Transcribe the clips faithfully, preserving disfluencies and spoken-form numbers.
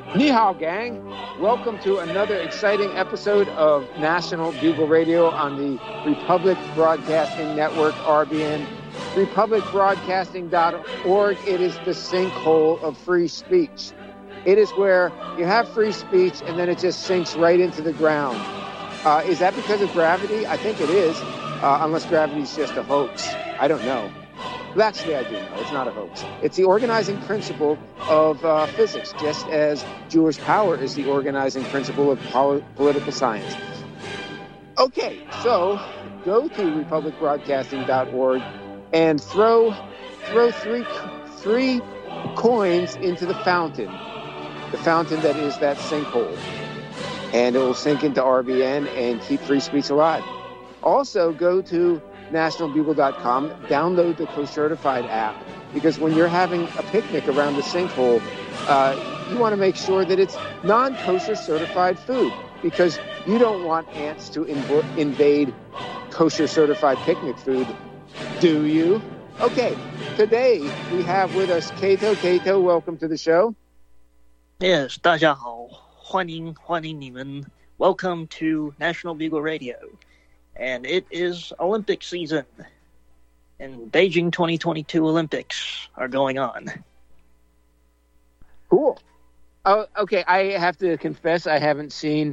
Ni hao, gang. Welcome to another exciting episode of National Bugle Radio on the Republic Broadcasting Network, R B N. republic broadcasting dot org. It is the sinkhole of free speech. It is where you have free speech and then it just sinks right into the ground. Uh, is that because of gravity? I think it is, uh, unless gravity is just a hoax. I don't know. Well, actually, I do know. It's not a hoax. It's the organizing principle of uh, physics, just as Jewish power is the organizing principle of pol- political science. Okay, so go to republic broadcasting dot org and throw throw three three coins into the fountain, the fountain that is that sinkhole, and it will sink into R B N and keep free speech alive. Also, go to national bugle dot com, download the Co-Certified app, because when you're having a picnic around the sinkhole, uh, you want to make sure that it's non-kosher certified food, because you don't want ants to inv- invade kosher certified picnic food, do you? Okay, today we have with us Cato. Cato, welcome to the show. Yes, 大家好，欢迎欢迎你们. Welcome to National Bugle Radio. And it is Olympic season. And Beijing twenty twenty-two Olympics are going on. Cool. Oh, okay. I have to confess, I haven't seen.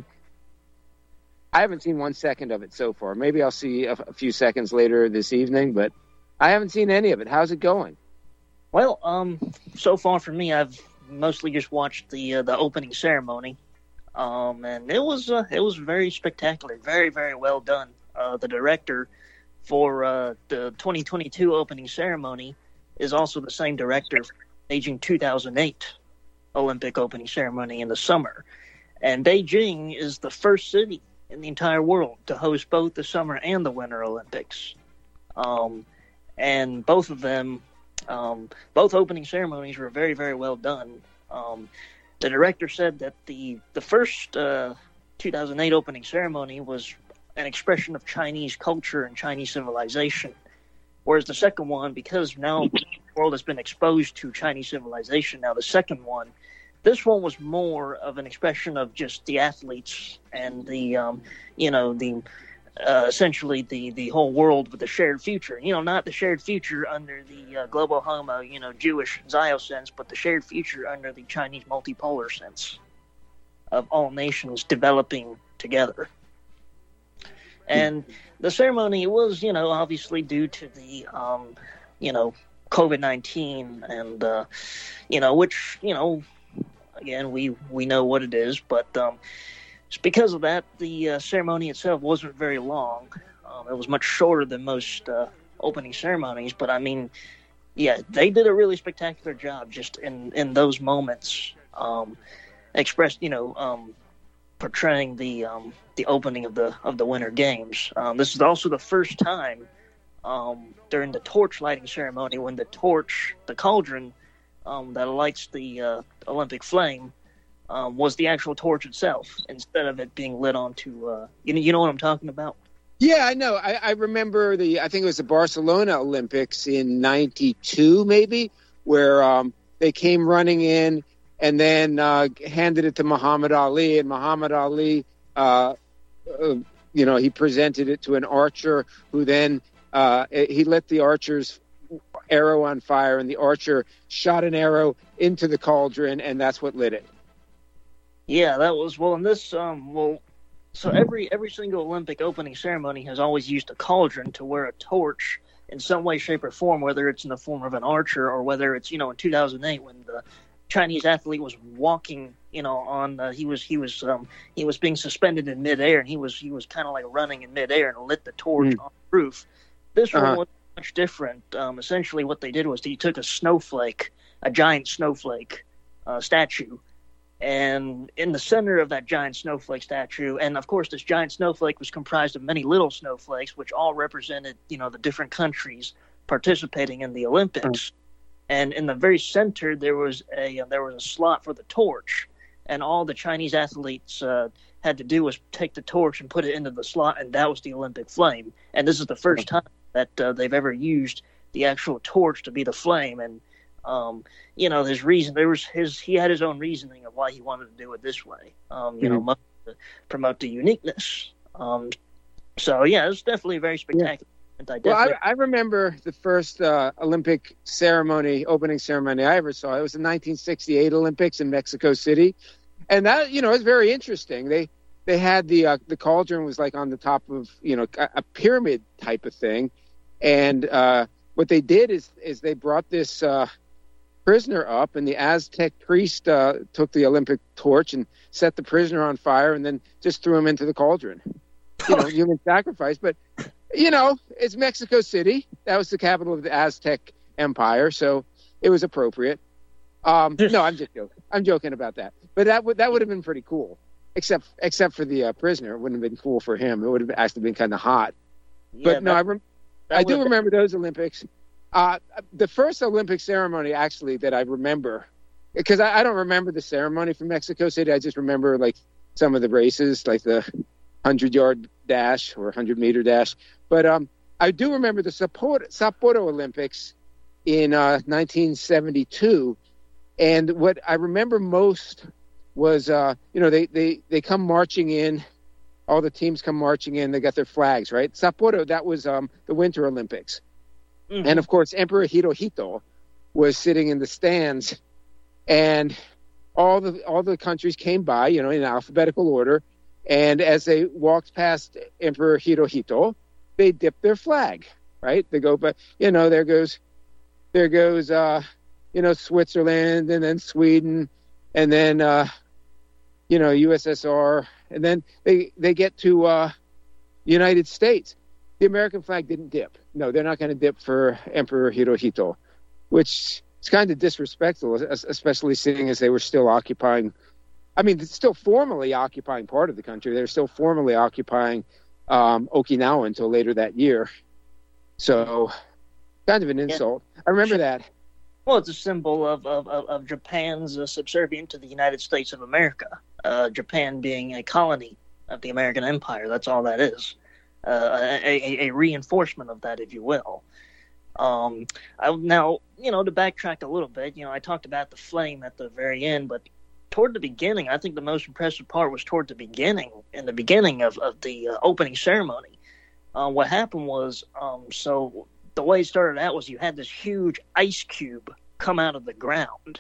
I haven't seen one second of it so far. Maybe I'll see a, a few seconds later this evening, but I haven't seen any of it. How's it going? Well, um, so far for me, I've mostly just watched the uh, the opening ceremony, um, and it was uh, it was very spectacular, very very well done. Uh, the director for uh, the twenty twenty-two opening ceremony is also the same director for Beijing two thousand eight Olympic opening ceremony in the summer. And Beijing is the first city in the entire world to host both the summer and the winter Olympics. Um, and both of them, um, both opening ceremonies were very, very well done. Um, the director said that the, the first uh, two thousand eight opening ceremony was an expression of Chinese culture and Chinese civilization. Whereas the second one, because now the world has been exposed to Chinese civilization, now the second one, this one was more of an expression of just the athletes and the, um, you know, the uh, essentially the, the whole world with the shared future. You know, not the shared future under the uh, global homo, you know, Jewish Zio sense, but the shared future under the Chinese multipolar sense of all nations developing together. And the ceremony was, you know, obviously due to the, um, you know, covid nineteen and, uh, you know, which, you know, again, we, we know what it is. But um, it's because of that, the uh, ceremony itself wasn't very long. Um, it was much shorter than most uh, opening ceremonies. But, I mean, yeah, they did a really spectacular job just in, in those moments, um, expressed, you know, um, portraying the um, the opening of the of the Winter Games. Um, this is also the first time um, during the torch lighting ceremony when the torch, the cauldron um, that lights the uh, Olympic flame, um, was the actual torch itself instead of it being lit onto. Uh, you know, you know what I'm talking about? Yeah, I know. I, I remember the. I think it was the Barcelona Olympics in ninety-two, maybe, where um, they came running in and then uh, handed it to Muhammad Ali, and Muhammad Ali, uh, uh, you know, he presented it to an archer who then, uh, he lit the archer's arrow on fire, and the archer shot an arrow into the cauldron, and that's what lit it. Yeah, that was, well, in this, um, well, so every, every single Olympic opening ceremony has always used a cauldron to wear a torch in some way, shape, or form, whether it's in the form of an archer or whether it's, you know, in two thousand eight when the Chinese athlete was walking, you know, on uh, he was he was um, he was being suspended in midair, and he was he was kind of like running in midair and lit the torch mm. on the roof. This uh-huh. one was much different. Um, essentially, what they did was he took a snowflake, a giant snowflake uh, statue, and in the center of that giant snowflake statue, and of course, this giant snowflake was comprised of many little snowflakes, which all represented, you know, the different countries participating in the Olympics. Mm. And in the very center, there was a there was a slot for the torch, and all the Chinese athletes uh, had to do was take the torch and put it into the slot, and that was the Olympic flame. And this is the first time that uh, they've ever used the actual torch to be the flame. And Um, you know, his reason there was his he had his own reasoning of why he wanted to do it this way. Um, you mm-hmm. know, to promote the uniqueness. Um, so yeah, it's definitely very spectacular. Yeah. I well, I, I remember the first uh, Olympic ceremony, opening ceremony I ever saw. It was the nineteen sixty-eight Olympics in Mexico City, and that you know was very interesting. They they had the uh, the cauldron was like on the top of you know a, a pyramid type of thing, and uh, what they did is is they brought this uh, prisoner up, and the Aztec priest uh, took the Olympic torch and set the prisoner on fire, and then just threw him into the cauldron. You know, human sacrifice, but. You know, it's Mexico City. That was the capital of the Aztec Empire, so it was appropriate. Um, no, I'm just joking. I'm joking about that. But that would that would have been pretty cool, except except for the uh, prisoner. It wouldn't have been cool for him. It would have actually been kind of hot. Yeah, but no, that, I, rem- I do remember been... those Olympics. Uh, the first Olympic ceremony, actually, that I remember, because I, I don't remember the ceremony from Mexico City. I just remember, like, some of the races, like the hundred-yard dash or hundred-meter dash. But um, I do remember the Sapporo, Sapporo Olympics in uh, nineteen seventy-two. And what I remember most was, uh, you know, they, they, they come marching in. All the teams come marching in. They got their flags, right? Sapporo, that was um, the Winter Olympics. Mm-hmm. And, of course, Emperor Hirohito was sitting in the stands. And all the all the countries came by, you know, in alphabetical order. And as they walked past Emperor Hirohito, they dip their flag, right? They go, but you know, there goes, there goes, uh, you know, Switzerland, and then Sweden, and then, uh, you know, U S S R, and then they they get to uh, United States. The American flag didn't dip. No, they're not going to dip for Emperor Hirohito, which is kind of disrespectful, especially seeing as they were still occupying. I mean, it's still formally occupying part of the country. They're still formally occupying um, Okinawa until later that year. So, kind of an insult. Yeah. I remember that. Well, it's a symbol of of, of Japan's uh, subservience to the United States of America. Uh, Japan being a colony of the American Empire. That's all that is. Uh, a, a, a reinforcement of that, if you will. Um, I, now, you know, to backtrack a little bit, you know, I talked about the flame at the very end, but toward the beginning, I think the most impressive part was toward the beginning, in the beginning of, of the uh, opening ceremony. Uh, what happened was, um, so the way it started out was you had this huge ice cube come out of the ground.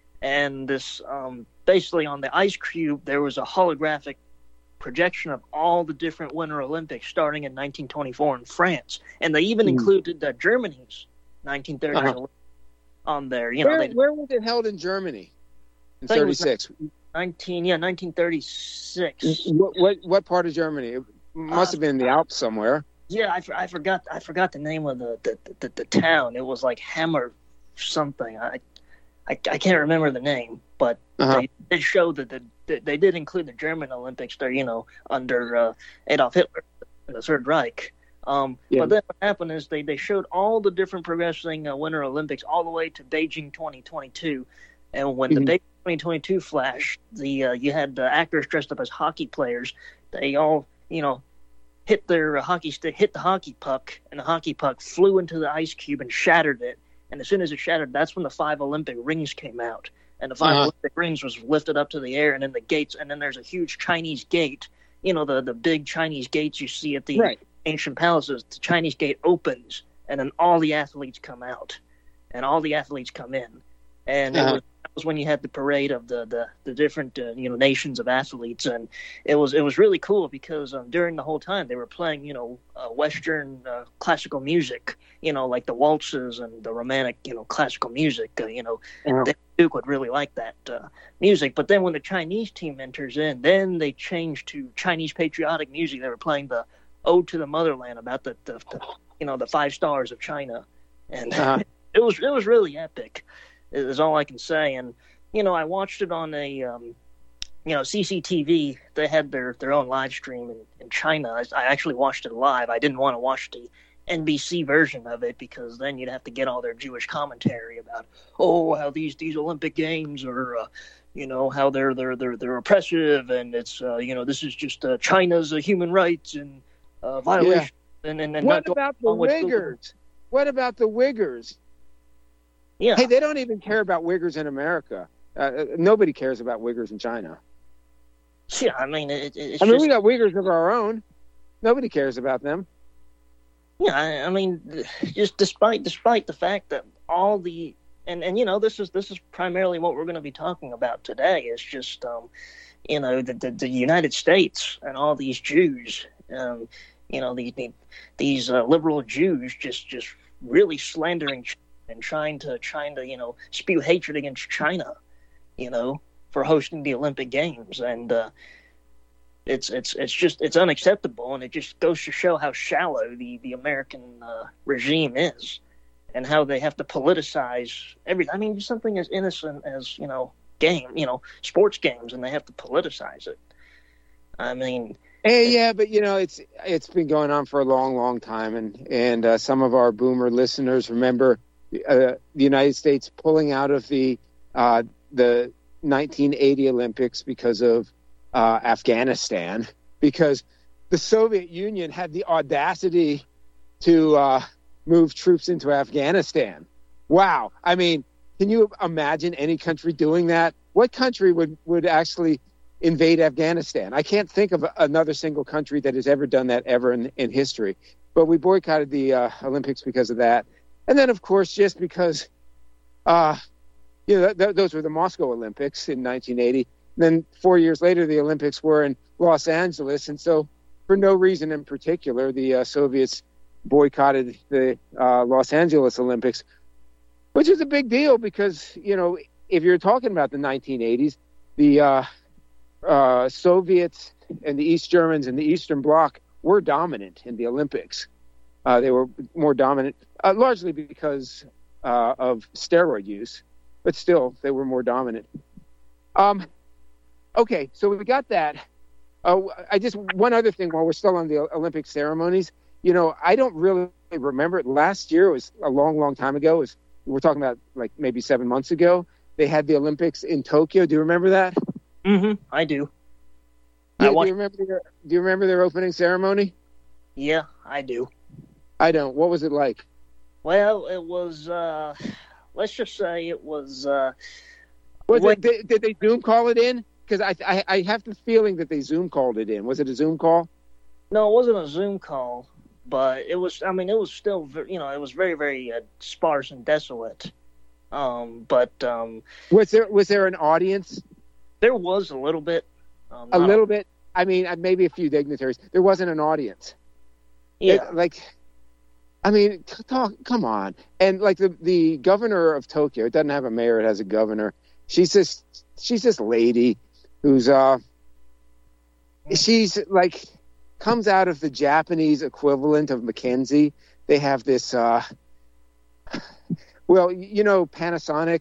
And this, um, basically on the ice cube, there was a holographic projection of all the different Winter Olympics starting in nineteen twenty-four in France. And they even mm. included uh, Germany's nineteen thirty uh-huh. Olympics on there. You know, where, they, where was it held in Germany? In thirty-six. Nineteen, yeah, nineteen thirty-six. What, what what part of Germany? It must uh, have been in the Alps somewhere. Yeah, I, I forgot I forgot the name of the the, the, the town. It was like Hammer something. I I, I can't remember the name, but uh-huh. they did show that the, they did include the German Olympics there, you know, under uh, Adolf Hitler in the Third Reich. Um, yeah. But then what happened is they, they showed all the different progressing uh, Winter Olympics all the way to Beijing twenty twenty-two. And when mm-hmm. the Beijing twenty twenty-two flashed, the uh, you had uh, actors dressed up as hockey players. They all, you know, hit their uh, hockey stick, hit the hockey puck, and the hockey puck flew into the ice cube and shattered it. And as soon as it shattered, that's when the five Olympic rings came out. And the five uh-huh. Olympic rings was lifted up to the air, and then the gates, and then there's a huge Chinese gate. You know, the, the big Chinese gates you see at the right. ancient palaces. The Chinese gate opens, and then all the athletes come out, and all the athletes come in. And uh-huh. it was, that was when you had the parade of the the, the different uh, you know nations of athletes, and it was it was really cool because um, during the whole time they were playing you know uh, Western uh, classical music, you know like the waltzes and the romantic you know classical music. Uh, you know, uh-huh. the Duke would really like that uh, music. But then when the Chinese team enters in, then they change to Chinese patriotic music. They were playing the Ode to the Motherland about the, the, the you know the five stars of China, and uh-huh. it was it was really epic. Is all I can say. And, you know, I watched it on a, um, you know, C C T V. They had their, their own live stream in, in China. I, I actually watched it live. I didn't want to watch the N B C version of it because then you'd have to get all their Jewish commentary about, oh, how these, these Olympic Games are, uh, you know, how they're, they're, they're, they're oppressive. And it's, uh, you know, this is just uh, China's uh, human rights and uh, violation. Yeah. And, and, and what about the Uyghurs? What about the Uyghurs? Yeah. Hey, they don't even care about Uyghurs in America. Uh, nobody cares about Uyghurs in China. Yeah, I mean, it, it's I mean, just, we got Uyghurs of our own. Nobody cares about them. yeah, I, I mean, just despite despite the fact that all the and, and you know this is this is primarily what we're going to be talking about today is just um, you know the, the the United States and all these Jews, um, you know the, the these uh, liberal Jews just just really slandering and trying to trying to you know spew hatred against China, you know, for hosting the Olympic Games, and uh, it's it's it's just it's unacceptable, and it just goes to show how shallow the the American uh, regime is, and how they have to politicize everything. I mean, just something as innocent as you know game, you know, sports games, and they have to politicize it. I mean, Hey, yeah, but you know, it's it's been going on for a long, long time, and and uh, some of our boomer listeners remember uh, the United States pulling out of the uh, the nineteen eighty Olympics because of uh, Afghanistan, because the Soviet Union had the audacity to uh, move troops into Afghanistan. Wow, I mean, can you imagine any country doing that? What country would would actually invade Afghanistan? I can't think of another single country that has ever done that ever in, in history. But we boycotted the uh, Olympics because of that. And then, of course, just because, uh, you know, th- th- those were the Moscow Olympics in nineteen eighty. And then four years later, the Olympics were in Los Angeles. And so for no reason in particular, the uh, Soviets boycotted the uh, Los Angeles Olympics, which is a big deal because, you know, if you're talking about the nineteen eighties, the uh, Uh, Soviets and the East Germans and the Eastern Bloc were dominant in the Olympics. Uh, they were more dominant, uh, largely because uh, of steroid use, but still, they were more dominant. Um, okay, so we got that. Uh, I just one other thing while we're still on the Olympic ceremonies. You know, I don't really remember it. Last year, it was a long, long time ago. It was, we're talking about like maybe seven months ago. They had the Olympics in Tokyo. Do you remember that? Mm-hmm, I do. Yeah, I watched... do you remember their, do you remember their opening ceremony? Yeah, I do. I don't. What was it like? Well, it was, uh, let's just say it was... Uh, was when... it, did, did they Zoom call it in? Because I, I I have the feeling that they Zoom called it in. Was it a Zoom call? No, it wasn't a Zoom call, but it was, I mean, it was still, you know, it was very, very uh, sparse and desolate. Um, but... Um, was there Was there an audience? There was a little bit. Um, a little a... bit? I mean, maybe a few dignitaries. There wasn't an audience. Yeah. It, like, I mean, talk, come on. And, like, the, the governor of Tokyo, it doesn't have a mayor, it has a governor. She's this, she's this lady who's, uh, she's, like, comes out of the Japanese equivalent of Mackenzie. They have this, uh, well, you know, Panasonic,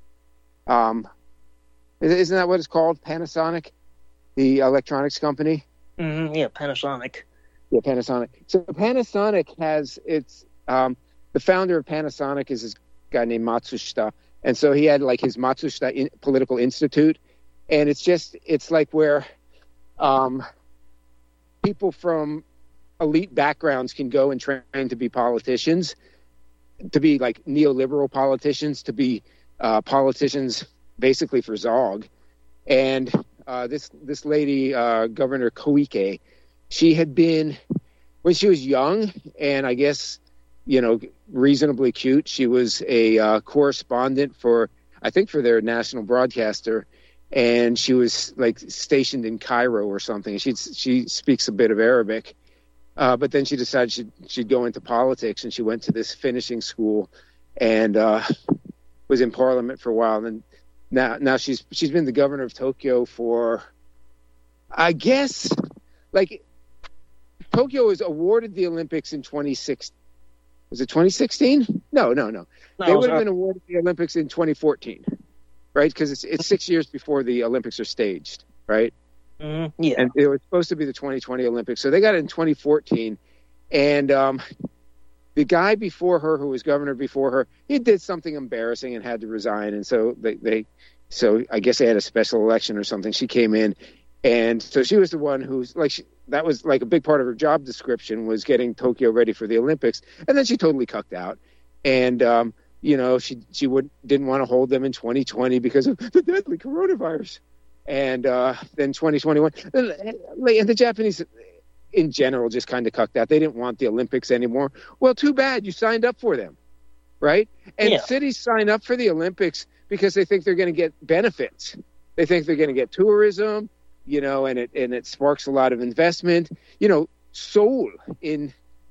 um, isn't that what it's called? Panasonic, the electronics company? Mm-hmm, yeah, Panasonic. Yeah, Panasonic. So Panasonic has its, um, the founder of Panasonic is this guy named Matsushita. And so he had like his Matsushita in, Political Institute. And it's just, it's like where um, people from elite backgrounds can go and train to be politicians, to be like neoliberal politicians, to be uh, politicians basically for Zog. And uh, this this lady, uh, Governor Koike, she had been, when she was young and I guess, you know, reasonably cute, she was a uh, correspondent for, I think for their national broadcaster, and she was like stationed in Cairo or something. She she speaks a bit of Arabic, uh, but then she decided she'd, she'd go into politics, and she went to this finishing school and uh, was in parliament for a while. And Now, now she's she's been the governor of Tokyo for, I guess, like, Tokyo was awarded the Olympics in twenty sixteen. Was it twenty sixteen? No, no, no. no they would have uh... been awarded the Olympics in twenty fourteen, right? Because it's it's six years before the Olympics are staged, right? Mm-hmm. Yeah. And it was supposed to be the twenty twenty Olympics, so they got it in twenty fourteen, and um, the guy before her, who was governor before her, he did something embarrassing and had to resign. And so they, they, so I guess they had a special election or something. She came in, and so she was the one who's like, she, that was like a big part of her job description, was getting Tokyo ready for the Olympics. And then she totally cucked out. And um, you know, she she would didn't want to hold them in twenty twenty because of the deadly coronavirus. And uh, then twenty twenty-one, and the Japanese in general just kind of cucked out. They didn't want the Olympics anymore. Well, too bad. You signed up for them, right? And Yeah. cities sign up for the Olympics because they think they're going to get benefits. They think they're going to get tourism, you know, and it and it sparks a lot of investment. You know, Seoul in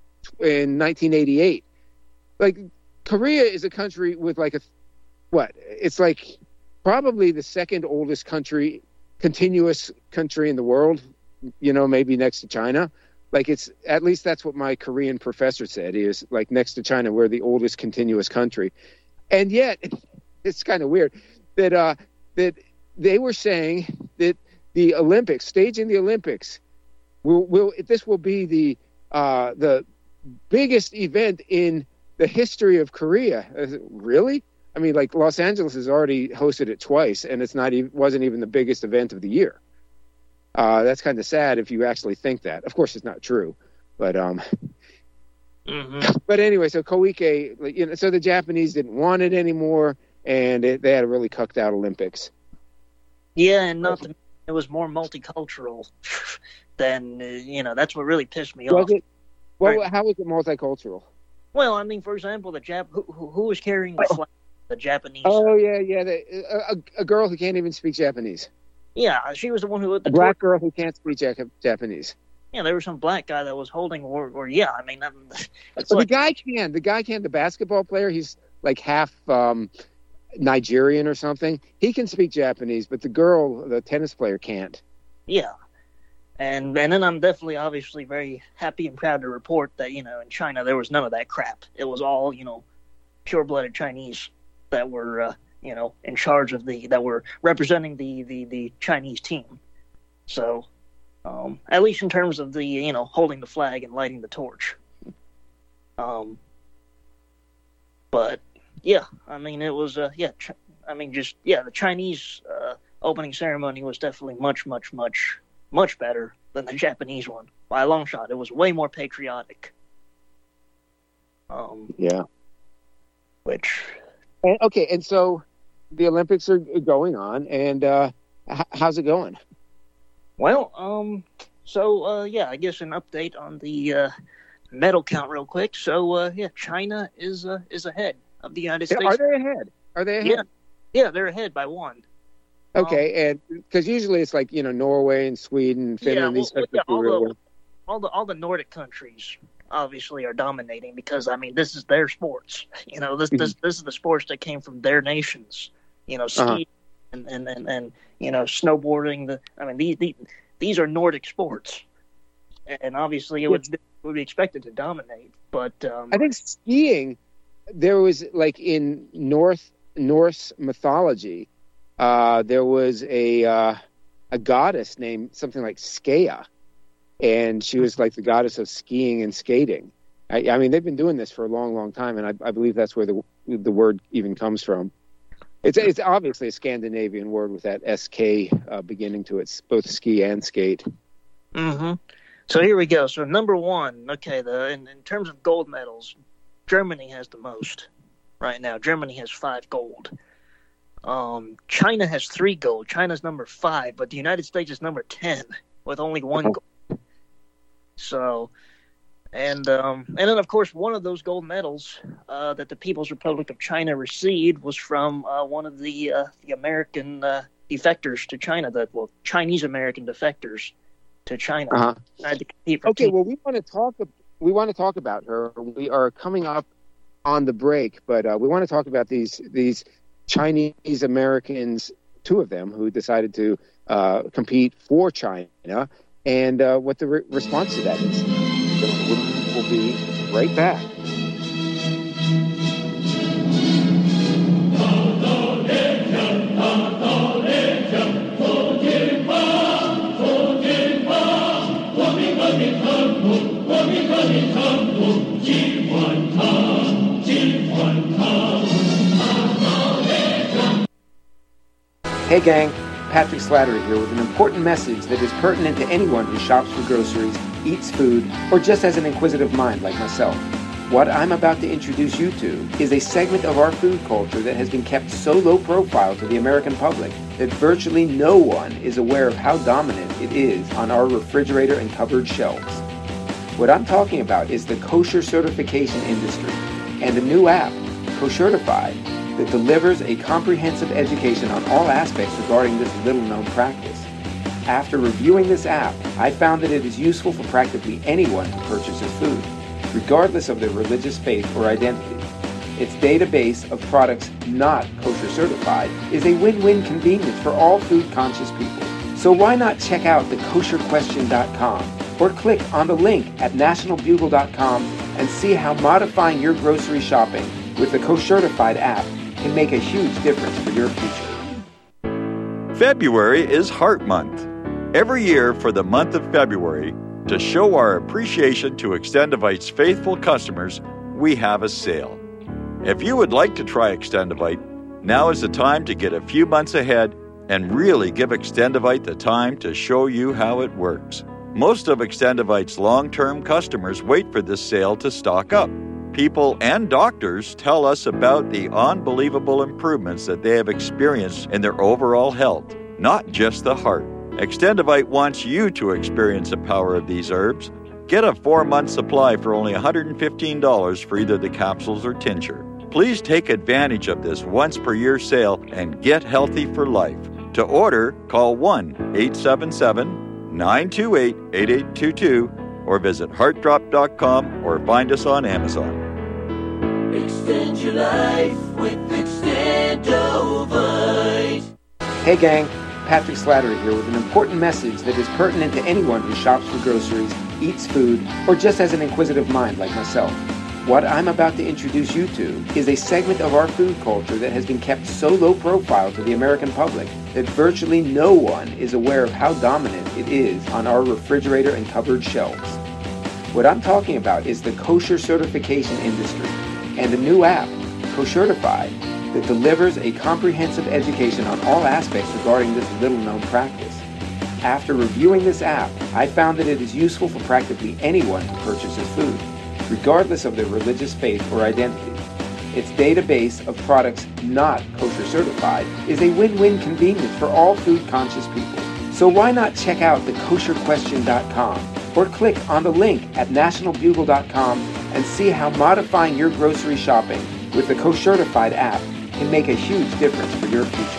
in nineteen eighty-eight, like Korea is a country with like a what? It's like probably the second oldest country, continuous country in the world, you know, maybe next to China. Like it's, at least that's what my Korean professor said. He is like, next to China, we're the oldest continuous country. And yet, it's kind of weird that, uh, that they were saying that the Olympics, staging the Olympics, will, will this will be the, uh, the biggest event in the history of Korea. I said, really? I mean, like Los Angeles has already hosted it twice, and it's not even wasn't even the biggest event of the year. Uh, that's kind of sad if you actually think that. Of course, it's not true, but um, Mm-hmm. but anyway, so Koike, like, you know, so the Japanese didn't want it anymore, and it, they had a really cucked out Olympics. Yeah, and nothing. It was more multicultural than uh, you know. That's what really pissed me Was off. it? Well, Right. how was it multicultural? Well, I mean, for example, the Jap who, who who was carrying the flag? The Japanese. Oh yeah, yeah. The, a, a, a girl who can't even speak Japanese. Yeah, she was the one who lit the A black torch. girl who can't speak Jap- Japanese. Yeah, there was some black guy that was holding, or, or yeah, I mean, that, it's But like, the guy can. The guy can. The basketball player, he's like half um, Nigerian or something. He can speak Japanese, but the girl, the tennis player, can't. yeah. And and then I'm definitely, obviously, very happy and proud to report that, you know, in China, there was none of that crap. It was all, you know, pure-blooded Chinese that were, uh, you know, in charge of the, that were representing the, the, the Chinese team. So, um, at least in terms of the, you know, holding the flag and lighting the torch. Um, but, yeah, I mean, it was, uh, yeah, Ch- I mean, just, yeah, the Chinese uh, opening ceremony was definitely much, much, much, much better than the Japanese one. By a long shot. It was way more patriotic. Um, Yeah. which, And, okay, and so the Olympics are going on, and uh, h- how's it going? well, um, so, uh, yeah, I guess an update on the uh, medal count real quick. So, uh, yeah, China is uh, is ahead of the United States. Are they ahead? Are they ahead? Yeah, yeah, they're ahead by one. Okay, and because usually it's like, you know, Norway and Sweden, Finland, yeah, these well, countries yeah, do really all, well. the, all the all the Nordic countries obviously are dominating because I mean this is their sports. You know, this this this is the sports that came from their nations. You know, ski Uh-huh. and, and, and, and you know snowboarding. The I mean these these, these are Nordic sports, and obviously it would would be expected to dominate. But um, I think skiing, there was like in North Norse mythology, uh, there was a uh, a goddess named something like Skea, and she was like the goddess of skiing and skating. I, I mean, they've been doing this for a long, long time, and I, I believe that's where the the word even comes from. It's it's obviously a Scandinavian word with that S K uh, beginning to it. It's both ski and skate. hmm So here we go. So number one, okay, the in, in terms of gold medals, Germany has the most right now. Germany has five gold. Um, China has three gold. China's number five, but the United States is number ten with only one gold. So, and um, and then of course one of those gold medals uh, that the People's Republic of China received was from uh, one of the uh, the American uh, defectors to China. That well, Chinese American defectors to China. Uh-huh. Tried to compete for Okay, team- well, we want to talk. We want to talk about her. We are coming up on the break, but uh, we want to talk about these these Chinese Americans, two of them, who decided to uh, compete for China, and uh, what the re- response to that is. So we'll, we'll be right back. Hey gang, Patrick Slattery here with an important message that is pertinent to anyone who shops for groceries, eats food, or just has an inquisitive mind like myself. What I'm about to introduce you to is a segment of our food culture that has been kept so low profile to the American public that virtually no one is aware of how dominant it is on our refrigerator and cupboard shelves. What I'm talking about is the kosher certification industry and a new app, Koshertified, that delivers a comprehensive education on all aspects regarding this little-known practice. After reviewing this app, I found that it is useful for practically anyone who purchases food, regardless of their religious faith or identity. Its database of products not kosher certified is a win-win convenience for all food-conscious people. So why not check out the kosher question dot com or click on the link at national bugle dot com and see how modifying your grocery shopping with the Koshertified app can make a huge difference for your future. February is Heart Month. Every year for the month of February, to show our appreciation to Extendivite's faithful customers, we have a sale. If you would like to try Extendivite, now is the time to get a few months ahead and really give Extendivite the time to show you how it works. Most of Extendivite's long-term customers wait for this sale to stock up. People and doctors tell us about the unbelievable improvements that they have experienced in their overall health, not just the heart. Extendivite wants you to experience the power of these herbs. Get a four-month supply for only one hundred fifteen dollars for either the capsules or tincture. Please take advantage of this once-per-year sale and get healthy for life. To order, call one eight seven seven, nine two eight, eight eight two two or visit heart drop dot com or find us on Amazon. Extend your life with Extendovite. Hey gang, Patrick Slattery here with an important message that is pertinent to anyone who shops for groceries, eats food, or just has an inquisitive mind like myself. What I'm about to introduce you to is a segment of our food culture that has been kept so low profile to the American public that virtually no one is aware of how dominant it is on our refrigerator and cupboard shelves. What I'm talking about is the kosher certification industry and a new app, Koshertified, that delivers a comprehensive education on all aspects regarding this little-known practice. After reviewing this app, I found that it is useful for practically anyone who purchases food, regardless of their religious faith or identity. Its database of products not kosher certified is a win-win convenience for all food-conscious people. So why not check out the kosher question dot com or click on the link at national bugle dot com and see how modifying your grocery shopping with the Koshertified app can make a huge difference for your future.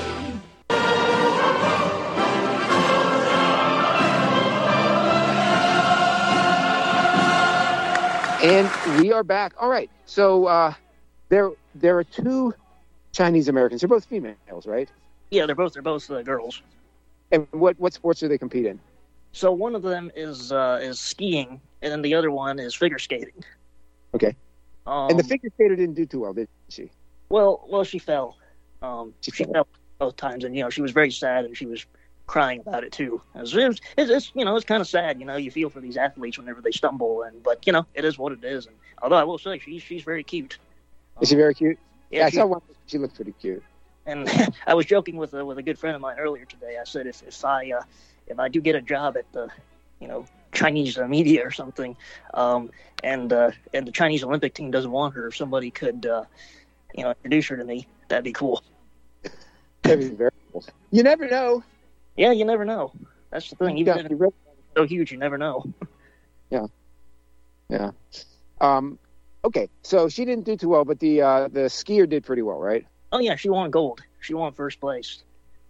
And we are back. All right. So uh, there there are two Chinese Americans. They're both females, right? Yeah, they're both they're both uh, girls. And what, what sports do they compete in? So one of them is uh, is skiing, and then the other one is figure skating. Okay. Um, and the figure skater didn't do too well, did she? Well, well, she fell. Um, she, she fell. fell both times, and you know she was very sad, and she was crying about it too. It was, it was, it's, it's you know it's kind of sad. You know, you feel for these athletes whenever they stumble, and but you know it is what it is. And although I will say she's she's very cute. Is she very cute? Yeah, yeah I she, saw one. She looked pretty cute. And I was joking with a, with a good friend of mine earlier today. I said if if I uh, if I do get a job at the you know Chinese uh, media or something, um, and uh, and the Chinese Olympic team doesn't want her, if somebody could uh, you know introduce her to me, that'd be cool. That'd be very cool. You never know. Yeah, you never know. That's the thing. Even yeah, if it's so huge, you never know. Yeah, yeah. Um, okay, so she didn't do too well, but the uh, the skier did pretty well, right? Oh yeah, she won gold. She won first place.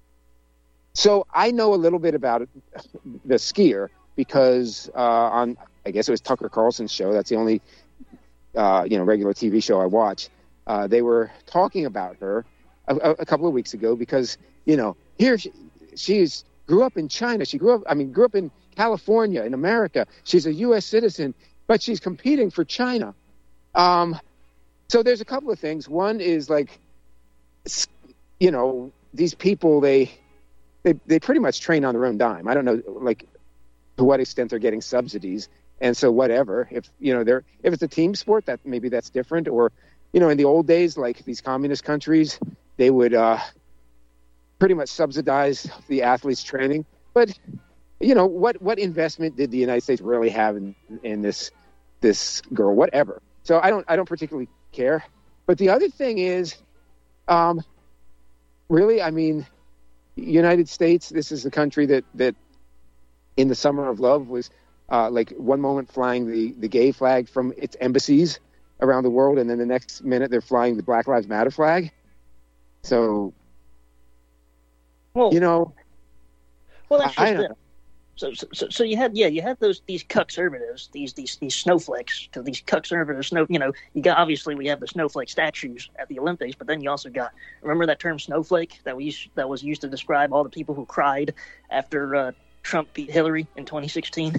So I know a little bit about it, the skier because uh, on I guess it was Tucker Carlson's show. That's the only uh, you know regular T V show I watch. Uh, they were talking about her a, a couple of weeks ago because you know here she, she's grew up in China. She grew up I mean grew up in California in America. She's a U S citizen, but she's competing for China. Um, so there's a couple of things. One is like you know these people they. They they pretty much train on their own dime. I don't know, like, to what extent they're getting subsidies, and so whatever. If you know they're if it's a team sport, that maybe that's different. Or, you know, in the old days, like these communist countries, they would uh, pretty much subsidize the athletes' training. But you know, what what investment did the United States really have in in this this girl? Whatever. So I don't I don't particularly care. But the other thing is, um, really, I mean, United States, this is the country that, that in the Summer of Love was uh, like one moment flying the, the gay flag from its embassies around the world, and then the next minute they're flying the Black Lives Matter flag. So, well, you know, well, that's just I, it. So, so, so you had, yeah, you had those these cuckservatives, these these these snowflakes, because these cuckservative snow, you know, you got obviously we have the snowflake statues at the Olympics, but then you also got, remember that term snowflake that we used, that was used to describe all the people who cried after uh, Trump beat Hillary in twenty sixteen,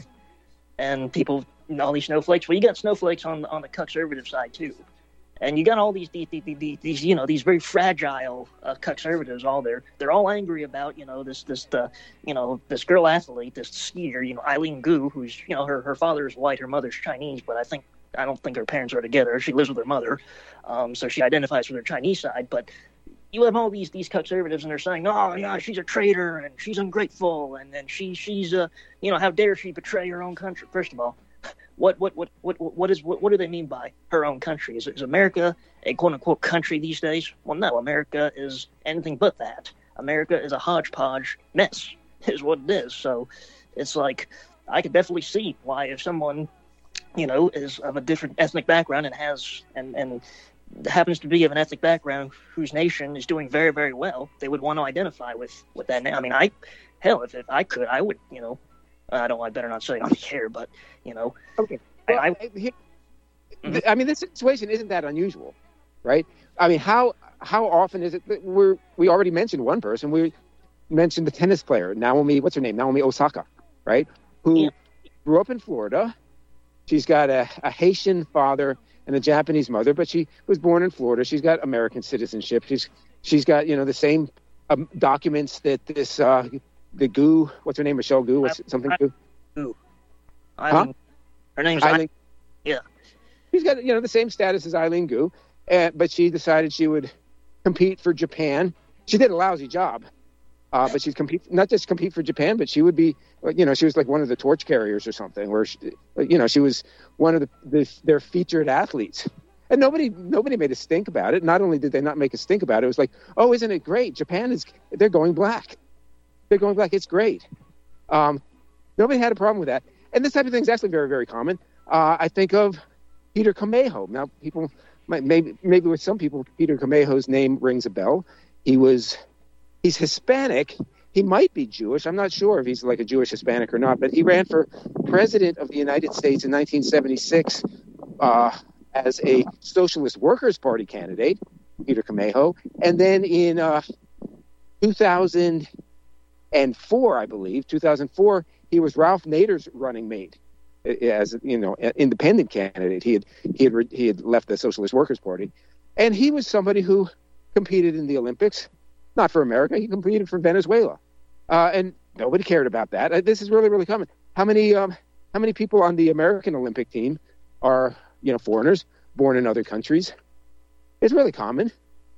and people, all these snowflakes. Well, you got snowflakes on on the cuckservative side too. And you got all these, these, these, these you know, these very fragile uh, conservatives. All there, they're all angry about, you know, this, this, uh, you know, this girl athlete, this skier, you know, Eileen Gu, who's, you know, her, her father is white, her mother's Chinese, but I think, I don't think her parents are together. She lives with her mother, um, so she identifies with her Chinese side. But you have all these these conservatives, and they're saying, oh, yeah, she's a traitor, and she's ungrateful, and then she, she's, uh, you know, how dare she betray her own country? First of all, What what what what what is what, what do they mean by her own country? Is is America a quote unquote country these days? Well, no, America is anything but that. America is a hodgepodge mess, is what it is. So it's like I could definitely see why if someone, you know, is of a different ethnic background and has and and happens to be of an ethnic background whose nation is doing very very well, they would want to identify with with that. I mean, I hell if, if I could, I would, you know. I don't. I better not say on the air, but you know. Okay. Well, I, I, he, mm-hmm. I mean, this situation isn't that unusual, right? I mean, how how often is it that we're we already mentioned one person. We mentioned the tennis player Naomi. What's her name? Naomi Osaka, right? Who yeah. grew up in Florida. She's got a, a Haitian father and a Japanese mother, but she was born in Florida. She's got American citizenship. She's she's got you know the same um, documents that this. Uh, The Gu, what's her name? Michelle Gu, what's something Gu? Gu. Huh? Her name's Eileen. Yeah. She's got you know the same status as Eileen Gu, uh, but she decided she would compete for Japan. She did a lousy job, uh, but she'd compete not just compete for Japan, but she would be you know she was like one of the torch carriers or something, where she, you know she was one of the, the their featured athletes. And nobody nobody made a stink about it. Not only did they not make a stink about it, it was like, oh, isn't it great? Japan is they're going black. They're going black. It's great. Um, nobody had a problem with that. And this type of thing is actually very, very common. Uh, I think of Peter Camejo. Now, people might, maybe, maybe with some people, Peter Camejo's name rings a bell. He was, he's Hispanic. He might be Jewish. I'm not sure if he's like a Jewish Hispanic or not, but he ran for president of the United States in nineteen seventy-six uh, as a Socialist Workers' Party candidate, Peter Camejo. And then in uh, two thousand four, I believe, two thousand four, he was Ralph Nader's running mate as, you know, an independent candidate. He had he had he had left the Socialist Workers' Party, and he was somebody who competed in the Olympics, not for America. He competed for Venezuela, uh, and nobody cared about that. Uh, this is really really common. How many um, how many people on the American Olympic team are you know foreigners born in other countries? It's really common.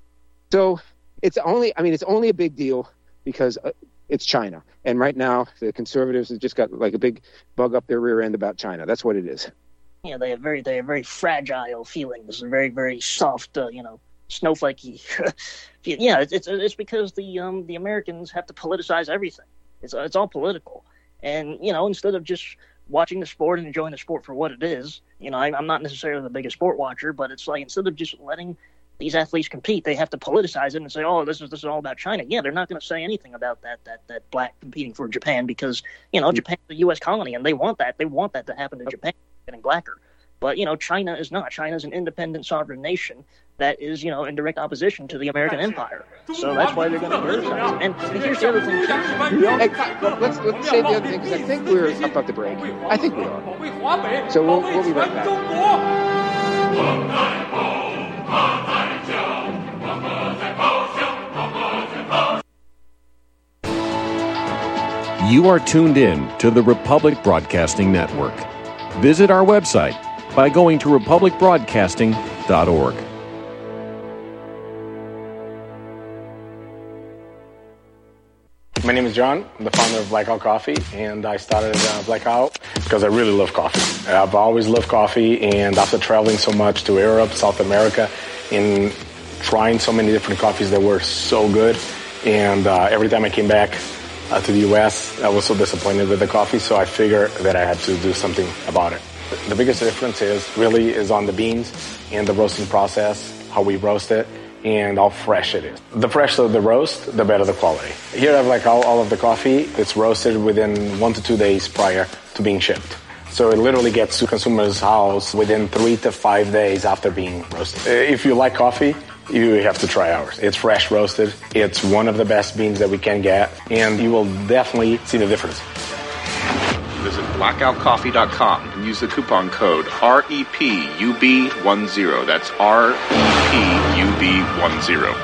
So it's only I mean it's only a big deal because. Uh, It's China. And right now, the conservatives have just got like a big bug up their rear end about China. That's what it is. Yeah, they have very, they have very fragile feelings. They're very, very soft, uh, you know, snowflakey. yeah, it's, it's it's because the um the Americans have to politicize everything. It's it's all political. And, you know, instead of just watching the sport and enjoying the sport for what it is, you know, I, I'm not necessarily the biggest sport watcher, but it's like instead of just letting these athletes compete, they have to politicize it and say, "Oh, this is this is all about China." Yeah, they're not going to say anything about that that that black competing for Japan because you know Japan's a U S colony and they want that they want that to happen to Japan getting blacker. But you know, China is not. China is an independent sovereign nation that is you know in direct opposition to the American empire. So that's why they're going to politicize it. And here's the other thing. Hey, let's let's say the other thing because I think we're about to break. I think we are. So we'll we'll be right back. You are tuned in to the Republic Broadcasting Network. Visit our website by going to republic broadcasting dot org. My name is John. I'm the founder of Blackout Coffee, and I started uh, Blackout because I really love coffee. I've always loved coffee, and after traveling so much to Europe, South America, and trying so many different coffees that were so good, and uh, every time I came back uh, to the U S, I was so disappointed with the coffee, so I figured that I had to do something about it. The biggest difference is really is on the beans and the roasting process, how we roast it, and how fresh it is. The fresher the roast, the better the quality. Here I have like all, all of the coffee. It's roasted within one to two days prior to being shipped. So it literally gets to consumer's house within three to five days after being roasted. If you like coffee, you have to try ours. It's fresh roasted. It's one of the best beans that we can get, and you will definitely see the difference. Visit blackout coffee dot com and use the coupon code R E P U B ten. That's R E P U B ten.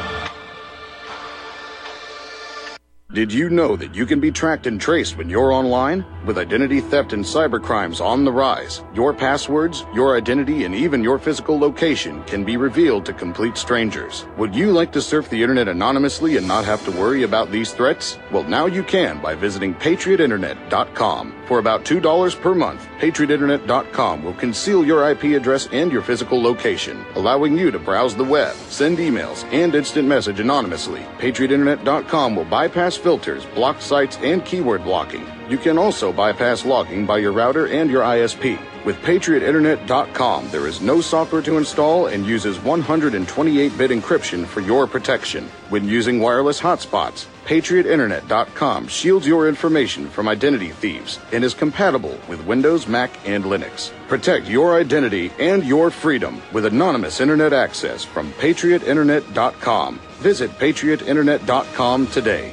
Did you know that you can be tracked and traced when you're online? With identity theft and cybercrimes on the rise, your passwords, your identity, and even your physical location can be revealed to complete strangers. Would you like to surf the internet anonymously and not have to worry about these threats? Well, now you can by visiting patriot internet dot com. For about two dollars per month, patriot internet dot com will conceal your I P address and your physical location, allowing you to browse the web, send emails, and instant message anonymously. patriot internet dot com will bypass filters, block sites, and keyword blocking. You can also bypass logging by your router and your I S P. With patriot internet dot com, there is no software to install and uses one hundred twenty-eight bit encryption for your protection. When using wireless hotspots, patriot internet dot com shields your information from identity thieves and is compatible with Windows, Mac, and Linux. Protect your identity and your freedom with anonymous internet access from patriot internet dot com. Visit patriot internet dot com today.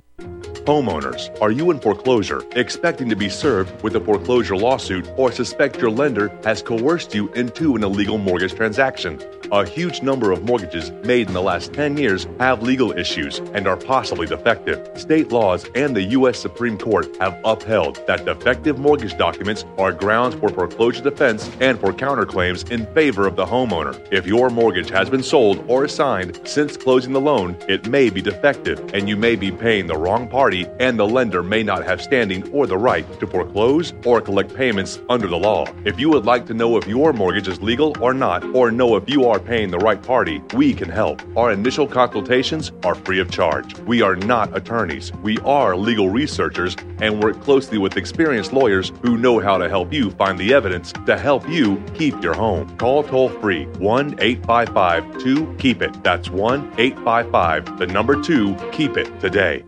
Homeowners, are you in foreclosure, expecting to be served with a foreclosure lawsuit, or suspect your lender has coerced you into an illegal mortgage transaction? A huge number of mortgages made in the last ten years have legal issues and are possibly defective. State laws and the U S Supreme Court have upheld that defective mortgage documents are grounds for foreclosure defense and for counterclaims in favor of the homeowner. If your mortgage has been sold or assigned since closing the loan, it may be defective and you may be paying the wrong party, and the lender may not have standing or the right to foreclose or collect payments under the law. If you would like to know if your mortgage is legal or not, or know if you are paying the right party, we can help. Our initial consultations are free of charge. We are not attorneys. We are legal researchers and work closely with experienced lawyers who know how to help you find the evidence to help you keep your home. Call toll-free one eight five five two keep it. That's one eight five five, the number two, keep it today.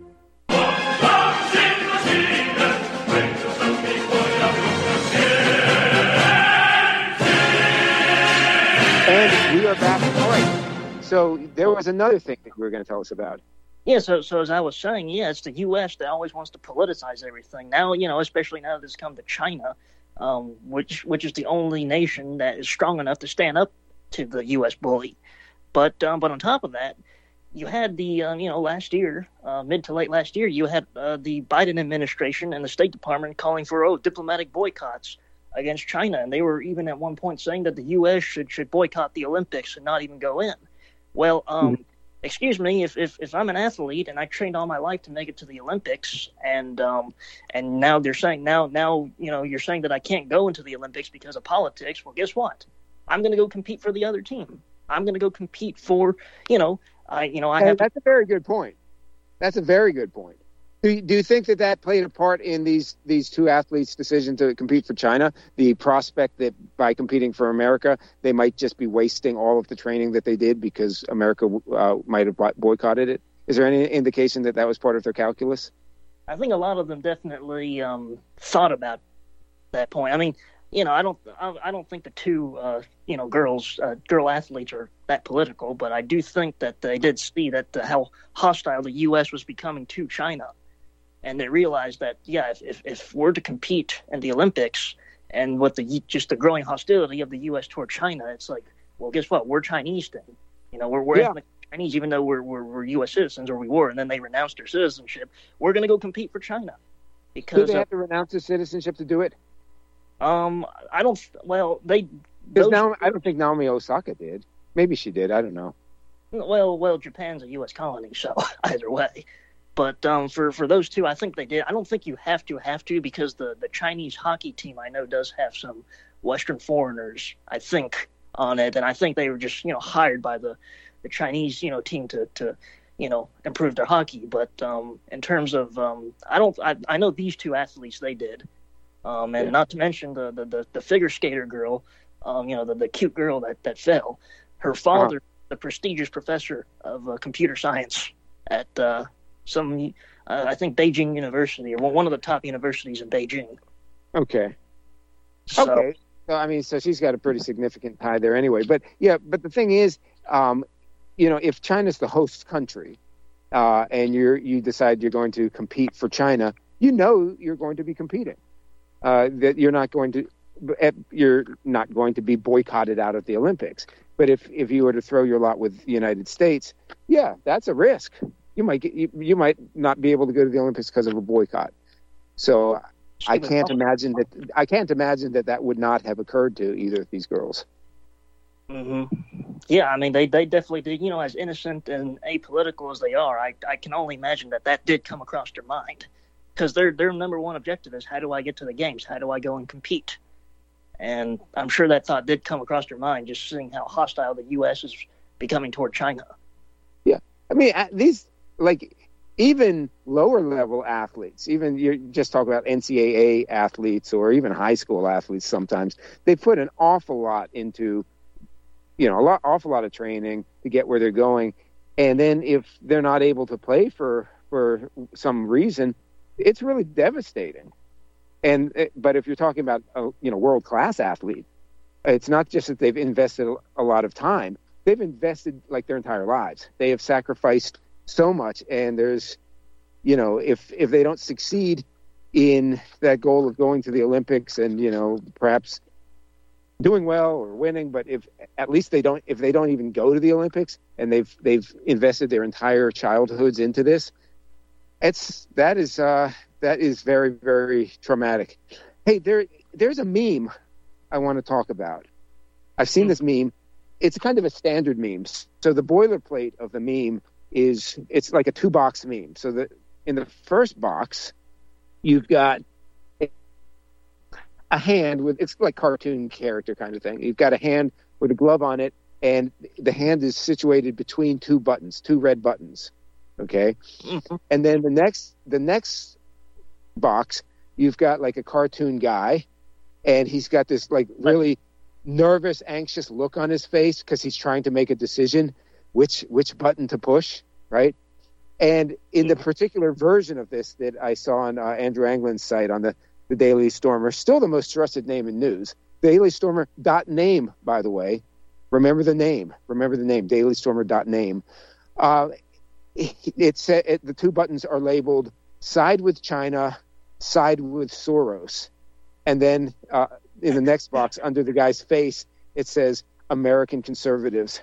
And we are back. All right. So there was another thing that you were going to tell us about. Yeah, so so as I was saying, yeah, it's the U S that always wants to politicize everything. Now, you know, especially now that it's come to China, um, which which is the only nation that is strong enough to stand up to the U S bully. But um, but on top of that, you had the, um, you know, last year, uh, mid to late last year, you had uh, the Biden administration and the State Department calling for, oh, diplomatic boycotts against China. And they were even at one point saying that the U S should should boycott the Olympics and not even go in. Well, um, mm-hmm. excuse me, if, if if I'm an athlete and I trained all my life to make it to the Olympics, and um, and now they're saying now now you know you're saying that I can't go into the Olympics because of politics. Well, guess what? I'm going to go compete for the other team. I'm going to go compete for, you know, I you know I hey, have. That's to... a very good point. That's a very good point. Do you, do you think that that played a part in these these two athletes' decision to compete for China? The prospect that by competing for America, they might just be wasting all of the training that they did because America uh, might have boycotted it? Is there any indication that that was part of their calculus? I think a lot of them definitely um, thought about that point. I mean, you know, I don't I don't think the two uh, you know girls uh, girl athletes are that political, but I do think that they did see that uh, how hostile the U S was becoming to China. And they realized that, yeah, if, if, if we're to compete in the Olympics and with the just the growing hostility of the U S toward China, it's like, well, guess what? We're Chinese then. You know, we're, we're yeah. ethnic Chinese, even though we're, we're we're U S citizens, or we were, and then they renounced their citizenship. We're going to go compete for China. Because Did they have to renounce their citizenship to do it? Um, I don't. Well, they. Because now I don't think Naomi Osaka did. Maybe she did. I don't know. Well, well, Japan's a U S colony, so either way. But um, for, for those two, I think they did. I don't think you have to have to because the, the Chinese hockey team I know does have some Western foreigners, I think, on it. And I think they were just, you know, hired by the, the Chinese, you know, team to, to, you know, improve their hockey. But um, in terms of, um, I don't, I, I know these two athletes, they did. Um, and yeah. not to mention the, the, the, the figure skater girl, um, you know, the, the cute girl that, that fell. Her father, uh-huh. the prestigious professor of uh, computer science at uh, some, uh, I think, Beijing University, or one of the top universities in Beijing. Okay. So, okay. So, I mean, so she's got a pretty significant tie there anyway. But, yeah, but the thing is, um, you know, if China's the host country uh, and you're you decide you're going to compete for China, you know you're going to be competing. Uh, that you're not going to you're not going to be boycotted out of the Olympics. But if, if you were to throw your lot with the United States, yeah, that's a risk. You might get, you, you might not be able to go to the Olympics because of a boycott. So I can't imagine that I can't imagine that that would not have occurred to either of these girls. Mm-hmm. Yeah, I mean, they, they definitely did. You know, as innocent and apolitical as they are, I I can only imagine that that did come across their mind. Because their their number one objective is, how do I get to the games? How do I go and compete? And I'm sure that thought did come across their mind, just seeing how hostile the U S is becoming toward China. Yeah. I mean, these, like, even lower level athletes, even you just talk about N C double A athletes or even high school athletes sometimes, they put an awful lot into, you know, a lot, awful lot of training to get where they're going. And then if they're not able to play for, for some reason, it's really devastating. And but if you're talking about a you know world class athlete, it's not just that they've invested a lot of time; they've invested like their entire lives. They have sacrificed so much, and there's, you know, if if they don't succeed in that goal of going to the Olympics and you know perhaps doing well or winning, but if at least they don't if they don't even go to the Olympics and they've they've invested their entire childhoods into this. It's that is uh, that is very, very traumatic. Hey, there there's a meme I want to talk about. I've seen this meme. It's kind of a standard meme. So the boilerplate of the meme is it's like a two box meme. So that in the first box, you've got a hand with it's like cartoon character kind of thing. You've got a hand with a glove on it, and the hand is situated between two buttons, two red buttons. Okay. Mm-hmm. And then the next, the next box, you've got like a cartoon guy, and he's got this like really nervous, anxious look on his face because he's trying to make a decision which which button to push, right? And in the particular version of this that I saw on uh, Andrew Anglin's site on the, the Daily Stormer, still the most trusted name in news, daily stormer dot name, by the way. Remember the name. Remember the name, daily stormer dot name. Uh, It's it, the two buttons are labeled side with China, side with Soros. And then uh, in the next box under the guy's face, it says American conservatives.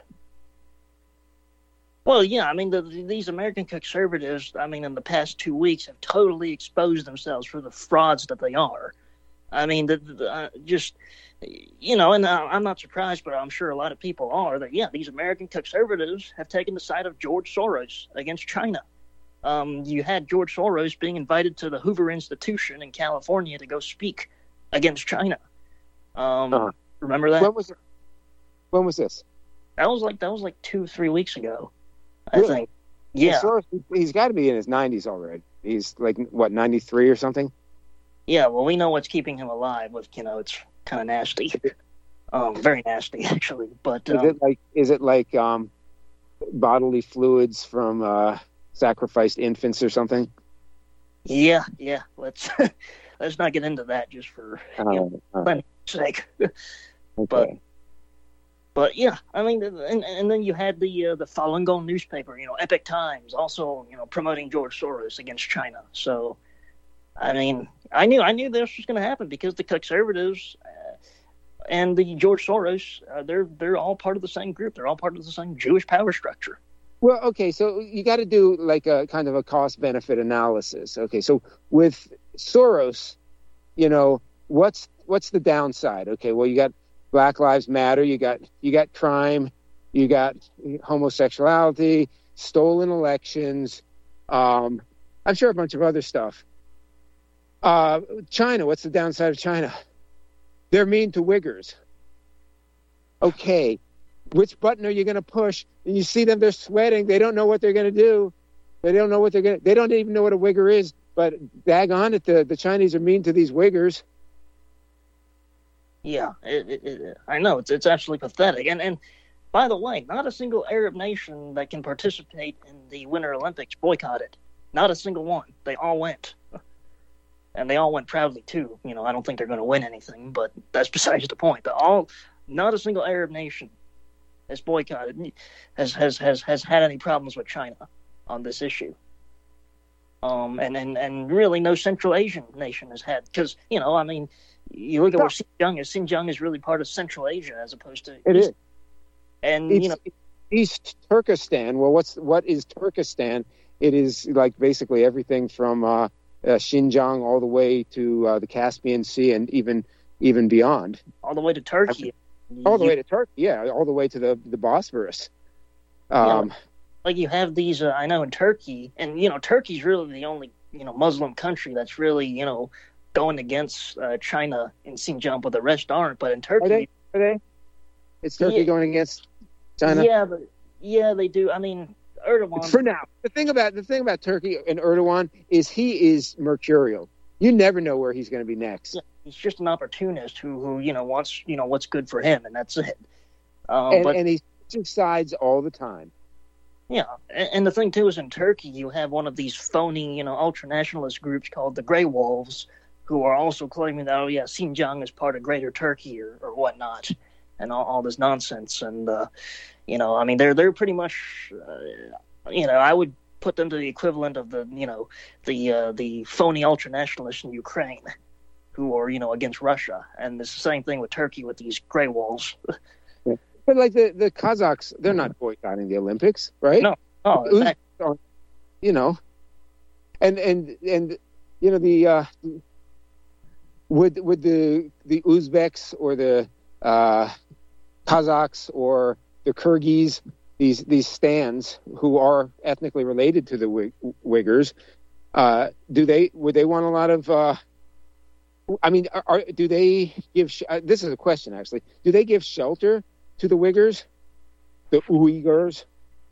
Well, yeah, I mean, the, these American conservatives, I mean, in the past two weeks have totally exposed themselves for the frauds that they are. I mean, the, the, uh, just, you know, and uh, I'm not surprised, but I'm sure a lot of people are, that, yeah, these American conservatives have taken the side of George Soros against China. Um, you had George Soros being invited to the Hoover Institution in California to go speak against China. Um, uh-huh. Remember that? When was it? When was this? That was like that was like two, three weeks ago, I really? think. Yeah. Soros, he's got to be in his nineties already. He's like, what, ninety-three or something? Yeah, well, we know what's keeping him alive. With you know, it's kind of nasty, um, very nasty actually. But um, is it like is it like um, bodily fluids from uh, sacrificed infants or something? Yeah, yeah. Let's let's not get into that just for uh, you know, uh, plenty's sake. Okay. But but yeah, I mean, and, and then you had the uh, the Falun Gong newspaper, you know, Epoch Times, also you know promoting George Soros against China. So. I mean, I knew I knew this was going to happen because the conservatives uh, and the George Soros, uh, they're they're all part of the same group. They're all part of the same Jewish power structure. Well, okay, so you got to do like a kind of a cost-benefit analysis. Okay, so with Soros, you know, what's what's the downside? Okay, well, you got Black Lives Matter, you got you got crime, you got homosexuality, stolen elections. Um, I'm sure a bunch of other stuff. Uh, China, what's the downside of China? They're mean to Uyghurs. Okay, which button are you going to push? And you see them, they're sweating. They don't know what they're going to do. They don't know what they're going to, they don't even know what a Uyghur is, but daggone it, the, the Chinese are mean to these Uyghurs. Yeah, it, it, it, I know. It's it's absolutely pathetic. And, and by the way, not a single Arab nation that can participate in the Winter Olympics boycotted. Not a single one. They all went. And they all went proudly, too. You know, I don't think they're going to win anything, but that's besides the point. But all, not a single Arab nation has boycotted, has has, has, has had any problems with China on this issue. Um, and, and, and really no Central Asian nation has had, because, you know, I mean, you look at where Xinjiang is. Xinjiang is really part of Central Asia as opposed to it East. Is. And, it's, you know, East Turkestan. Well, what's what is Turkestan? It is like basically everything from uh, uh, Xinjiang all the way to uh, the Caspian Sea and even even beyond. All the way to Turkey. All the you, way to Turkey, yeah, all the way to the the Bosphorus. Um, yeah, like you have these, uh, I know in Turkey, and you know, Turkey's really the only you know Muslim country that's really you know. going against uh, China in Xinjiang, but the rest aren't. But in Turkey, are they? Are they? It's Turkey yeah, going against China. Yeah, but yeah, they do. I mean, Erdogan. For now, the thing about the thing about Turkey and Erdogan is he is mercurial. You never know where he's going to be next. Yeah, he's just an opportunist who, who you know wants you know what's good for him, and that's it. Um, and, but, and he switches sides all the time. Yeah, and, and the thing too is in Turkey you have one of these phony you know ultra-nationalist groups called the Grey Wolves, who are also claiming that, oh, yeah, Xinjiang is part of Greater Turkey or, or whatnot, and all, all this nonsense. And, uh, you know, I mean, they're they're pretty much, uh, you know, I would put them to the equivalent of the, you know, the uh, the phony ultranationalists in Ukraine who are, you know, against Russia. And it's the same thing with Turkey with these Grey Wolves. Yeah. But, like, the, the Kazakhs, they're not boycotting the Olympics, right? No. Oh, Uz- you know, and, and, and you know, the... Uh, Would would the the Uzbeks or the uh, Kazakhs or the Kyrgyz, these these stands who are ethnically related to the Uyghurs, uh, do they would they want a lot of? Uh, I mean, are, are, do they give? Uh, this is a question actually. Do they give shelter to the Uyghurs, the Uyghurs?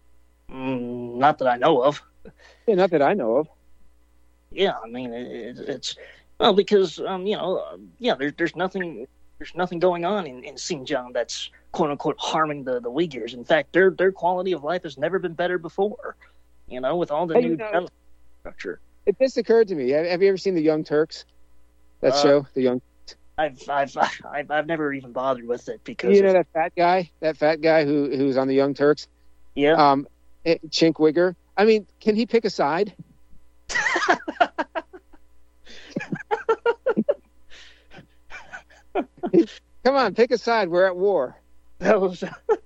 Mm, not that I know of. Yeah, not that I know of. Yeah, I mean it, it's. Well, because um, you know, uh, yeah, there's there's nothing there's nothing going on in, in Xinjiang that's quote unquote harming the, the Uyghurs. In fact, their their quality of life has never been better before. You know, with all the hey, new you know, structure. It just occurred to me. Have, have you ever seen the Young Turks? That uh, show, the Young. I've I've I've I've never even bothered with it because you know that fat guy, that fat guy who who's on the Young Turks. Yeah. Um, Chink Uyghur. I mean, can he pick a side? Come on, pick a side. We're at war. That was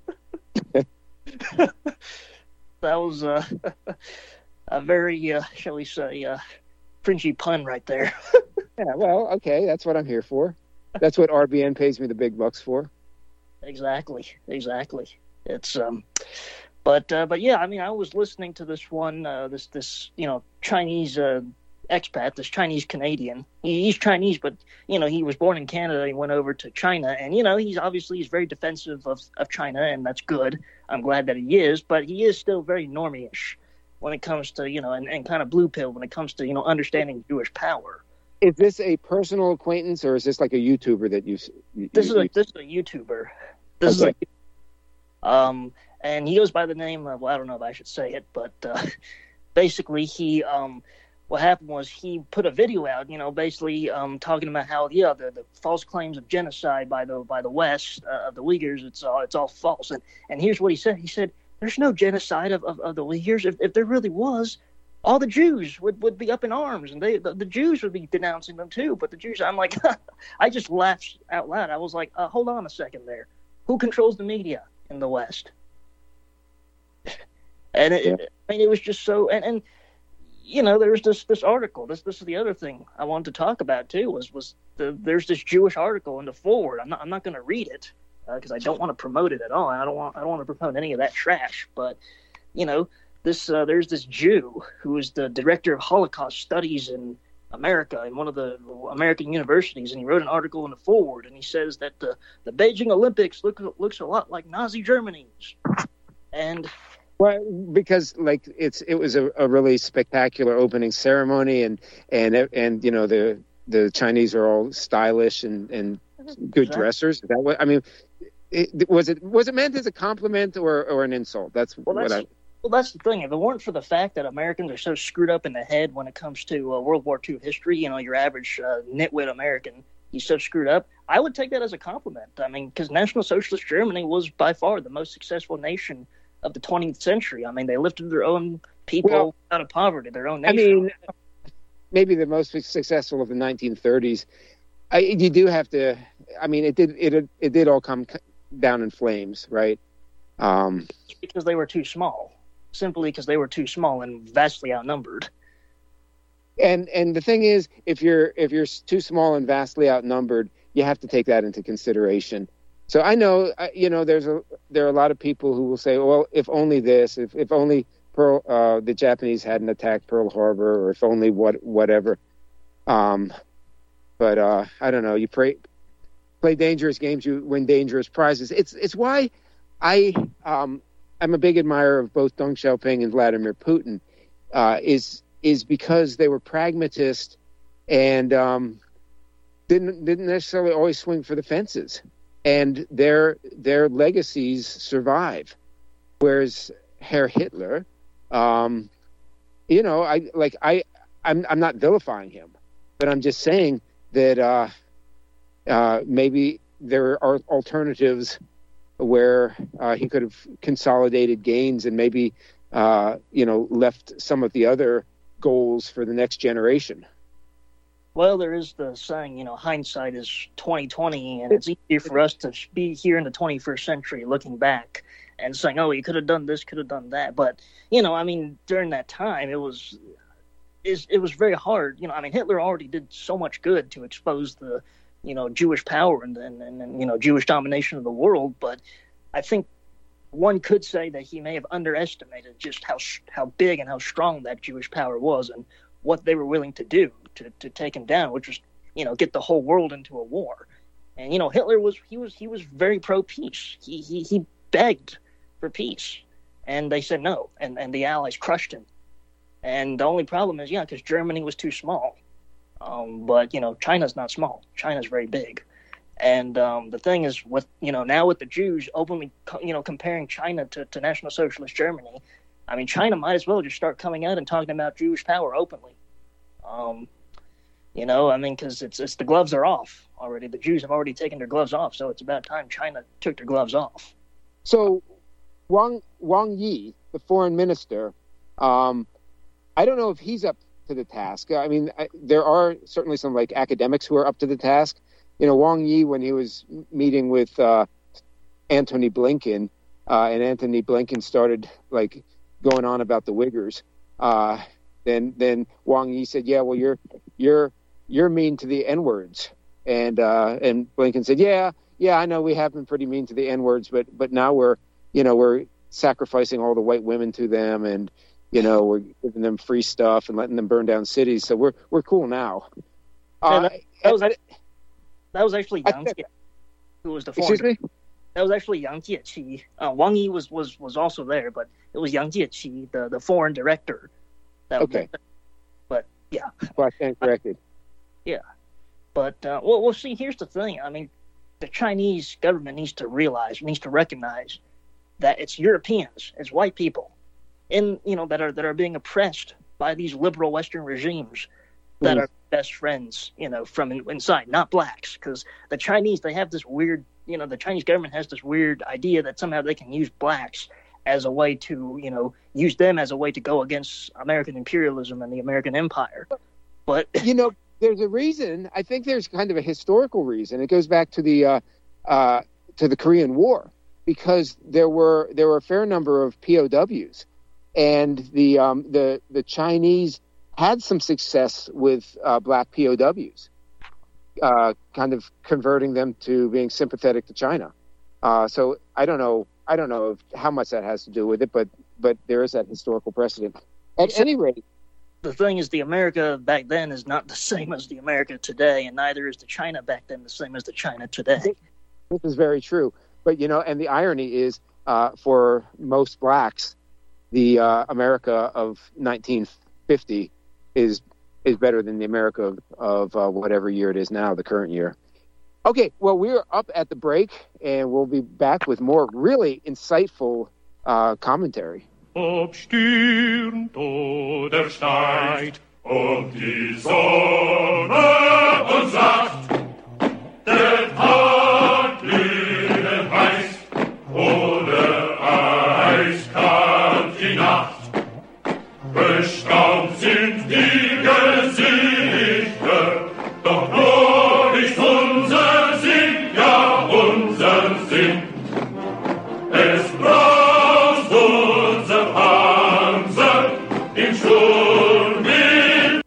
that was uh, a very, uh, shall we say, uh, fringy pun right there. Yeah, well, okay, that's what I'm here for. That's what R B N pays me the big bucks for. Exactly, exactly. It's um, but uh, but yeah, I mean, I was listening to this one, uh, this this you know Chinese. Uh, expat, this Chinese Canadian. He, he's Chinese, but you know he was born in Canada. He went over to China, and you know he's obviously he's very defensive of, of China, and that's good. I'm glad that he is, but he is still very normie-ish when it comes to you know and, and kind of blue pill when it comes to you know understanding Jewish power. Is this a personal acquaintance, or is this like a YouTuber that you? you this is you, a this is a YouTuber. This okay. is a, um, and he goes by the name of, well, I don't know if I should say it, but uh, basically he um. What happened was he put a video out, you know, basically um, talking about how, yeah, the, the false claims of genocide by the by the West uh, of the Uyghurs, it's all it's all false. And and here's what he said: he said, "There's no genocide of, of, of the Uyghurs. If if there really was, all the Jews would, would be up in arms, and they the, the Jews would be denouncing them too. But the Jews, I'm like, I just laughed out loud. I was like, uh, hold on a second there. Who controls the media in the West? And it, yeah. it, I mean, it was just so and and. You know, there's this, this article. This this is the other thing I wanted to talk about too. Was was the, there's this Jewish article in the forward. I'm not I'm not going to read it because uh, I don't want to promote it at all. I don't want I don't want to promote any of that trash. But you know, this uh, there's this Jew who is the director of Holocaust studies in America in one of the American universities, and he wrote an article in the foreword, and he says that the, the Beijing Olympics look looks a lot like Nazi Germany's. And well, because like it's it was a, a really spectacular opening ceremony, and and and you know the the Chinese are all stylish and, and good exactly. dressers. Is that what I mean? It, was it was it meant as a compliment or, or an insult? That's well, what that's, I. Well, that's the thing. If it weren't for the fact that Americans are so screwed up in the head when it comes to uh, World War Two history, you know, your average uh, nitwit American, he's so screwed up, I would take that as a compliment. I mean, because National Socialist Germany was by far the most successful nation of the twentieth century. I mean, they lifted their own people well, out of poverty, their own nation. I mean, maybe the most successful of the nineteen thirties. I, you do have to. I mean, it did it it did all come down in flames, right? Um, because they were too small. Simply because they were too small and vastly outnumbered. And and the thing is, if you're if you're too small and vastly outnumbered, you have to take that into consideration. So I know, you know, there's a there are a lot of people who will say, well, if only this, if if only Pearl, uh, the Japanese hadn't attacked Pearl Harbor, or if only what whatever. Um, but uh, I don't know. You pray, play dangerous games, you win dangerous prizes. It's it's why I. Um, I'm a big admirer of both Deng Xiaoping and Vladimir Putin, uh, is is because they were pragmatists and um, didn't didn't necessarily always swing for the fences, and their their legacies survive. Whereas Herr Hitler, um, you know, I like I I'm I'm not vilifying him, but I'm just saying that uh, uh, maybe there are alternatives where uh, he could have consolidated gains and maybe, uh, you know, left some of the other goals for the next generation. Well, there is the saying, you know, hindsight is twenty twenty, and it's easier for us to be here in the twenty-first century looking back and saying, oh, you could have done this, could have done that. But, you know, I mean, during that time, it was it was very hard. You know, I mean, Hitler already did so much good to expose the you know, Jewish power and, and, and, you know, Jewish domination of the world. But I think one could say that he may have underestimated just how how big and how strong that Jewish power was and what they were willing to do to, to take him down, which was, you know, get the whole world into a war. And, you know, Hitler was, he was, he was very pro-peace. He, he, he begged for peace and they said no. And, and the Allies crushed him. And the only problem is, yeah, because Germany was too small. Um, but, you know, China's not small. China's very big. And um, the thing is, with you know, now with the Jews openly, you know, comparing China to, to National Socialist Germany, I mean, China might as well just start coming out and talking about Jewish power openly. Um, you know, I mean, because it's, it's the gloves are off already. The Jews have already taken their gloves off, so it's about time China took their gloves off. So Wang, Wang Yi, the foreign minister, um, I don't know if he's up to the task. I mean, I, there are certainly some like academics who are up to the task. You know, Wang Yi, when he was meeting with uh, Antony Blinken, uh, and Antony Blinken started like going on about the Uyghurs, uh, then then Wang Yi said, "Yeah, well, you're you're you're mean to the N-words," and uh, and Blinken said, "Yeah, yeah, I know we have been pretty mean to the N-words, but but now we're you know we're sacrificing all the white women to them and." You know, we're giving them free stuff and letting them burn down cities, so we're we're cool now. Uh, that, that was that was actually Yang Jie, who was the foreign. Excuse me? That was actually Yang Jieqi. Uh, Wang Yi was, was, was also there, but it was Yang Jieqi, the, the foreign director. That okay. Was, but yeah, well, I stand corrected. Yeah, but uh, well, well, see, here's the thing. I mean, the Chinese government needs to realize, needs to recognize that it's Europeans, it's white people. In you know that are that are being oppressed by these liberal Western regimes that mm. are best friends, you know, from in, inside, not blacks. Because the Chinese, they have this weird, you know, the Chinese government has this weird idea that somehow they can use blacks as a way to, you know, use them as a way to go against American imperialism and the American empire. But you know, there's a reason. I think there's kind of a historical reason. It goes back to the uh, uh, to the Korean War, because there were there were a fair number of P O Ws. And the um, the the Chinese had some success with uh, black P O Ws, uh, kind of converting them to being sympathetic to China. Uh, so I don't know I don't know if, how much that has to do with it, but but there is that historical precedent. At Except, any rate, the thing is, the America back then is not the same as the America today, and neither is the China back then the same as the China today. This is very true. But, you know, and the irony is, uh, for most blacks, the uh, America of nineteen fifty is is better than the America of, of uh, whatever year it is now, the current year. Okay, well, we're up at the break, and we'll be back with more really insightful uh, commentary. Obstürmt oder steigt, und die Sonne und sagt, der Tag glühend heiß, oder eiskalt die Nacht. Bestaunt sind die Gesichter, doch nur nicht unser Sinn, ja unser Sinn. Es braust unser Panzer im Sturmwind.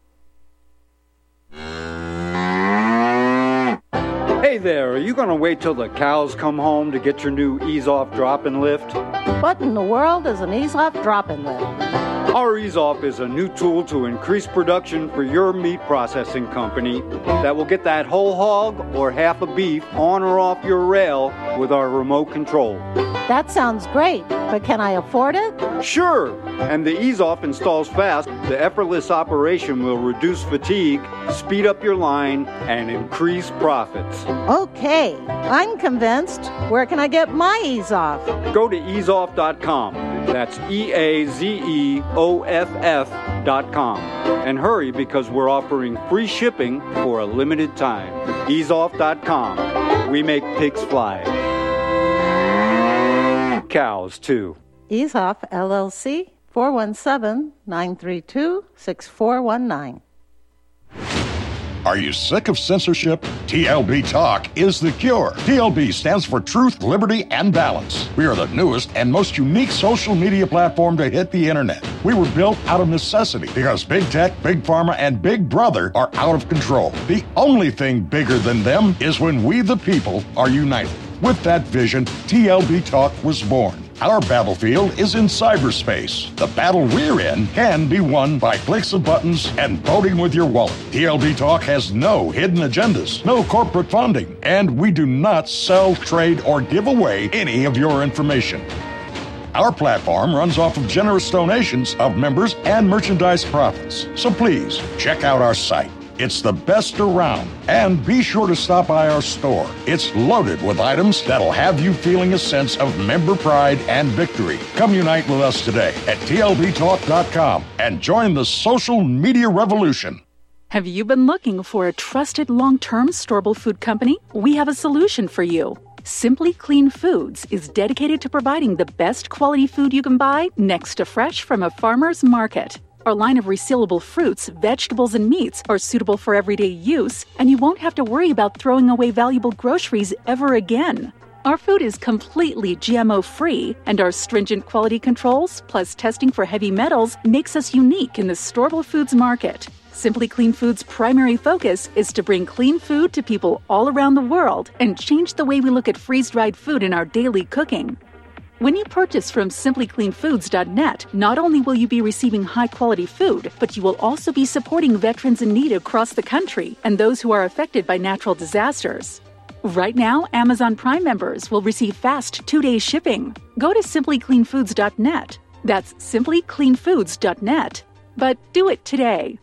Hey there, are you going to wait till the cows come home to get your new ease-off drop-and lift? What in the world is an ease-off drop-and lift? Our ease-off is a new tool to increase production for your meat processing company that will get that whole hog or half a beef on or off your rail with our remote control. That sounds great, but can I afford it? Sure, and the ease-off installs fast. The effortless operation will reduce fatigue, speed up your line, and increase profits. Okay, I'm convinced. Where can I get my ease-off? Go to ease off dot com. That's E A Z E O F F dot com. And hurry, because we're offering free shipping for a limited time. ease off dot com. We make pigs fly. Cows, too. EaseOff, L L C, four one seven, nine three two, six four one nine. Are you sick of censorship? T L B Talk is the cure. T L B stands for Truth, Liberty, and Balance. We are the newest and most unique social media platform to hit the internet. We were built out of necessity because Big Tech, Big Pharma, and Big Brother are out of control. The only thing bigger than them is when we, the people, are united. With that vision, T L B Talk was born. Our battlefield is in cyberspace. The battle we're in can be won by clicks of buttons and voting with your wallet. T L B Talk has no hidden agendas, no corporate funding, and we do not sell, trade, or give away any of your information. Our platform runs off of generous donations of members and merchandise profits. So please, check out our site. It's the best around. And be sure to stop by our store. It's loaded with items that'll have you feeling a sense of member pride and victory. Come unite with us today at T L B talk dot com and join the social media revolution. Have you been looking for a trusted long-term storable food company? We have a solution for you. Simply Clean Foods is dedicated to providing the best quality food you can buy next to fresh from a farmer's market. Our line of resealable fruits, vegetables, and meats are suitable for everyday use, and you won't have to worry about throwing away valuable groceries ever again. Our food is completely G M O-free, and our stringent quality controls, plus testing for heavy metals, makes us unique in the storable foods market. Simply Clean Foods' primary focus is to bring clean food to people all around the world and change the way we look at freeze-dried food in our daily cooking. When you purchase from simply clean foods dot net, not only will you be receiving high-quality food, but you will also be supporting veterans in need across the country and those who are affected by natural disasters. Right now, Amazon Prime members will receive fast two-day shipping. Go to simply clean foods dot net. That's simply clean foods dot net. But do it today.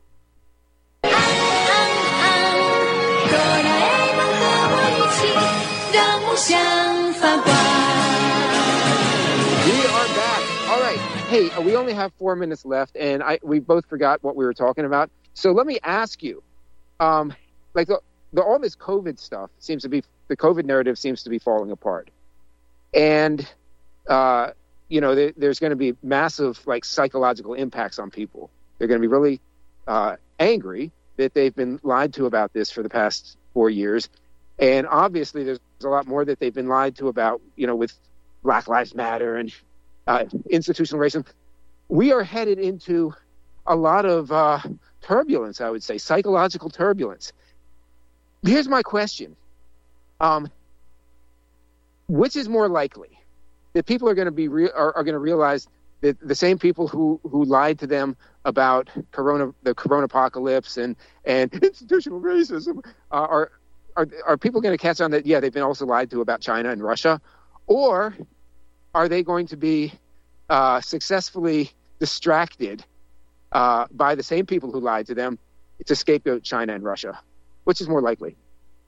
Hey, we only have four minutes left, and I we both forgot what we were talking about. So let me ask you, um, like the, the, all this COVID stuff seems to be, the COVID narrative seems to be falling apart. And, uh, you know, there, there's going to be massive, like, psychological impacts on people. They're going to be really uh, angry that they've been lied to about this for the past four years. And obviously there's a lot more that they've been lied to about, you know, with Black Lives Matter and Uh, institutional racism. We are headed into a lot of uh, turbulence, I would say, psychological turbulence. Here's my question. Um, which is more likely? That people are going to be re- are, are going to realize the, the same people who, who lied to them about corona, the corona apocalypse and, and institutional racism uh, are, are, are people going to catch on that, yeah, they've been also lied to about China and Russia? Or are they going to be uh, successfully distracted uh, by the same people who lied to them to scapegoat China and Russia? Which is more likely?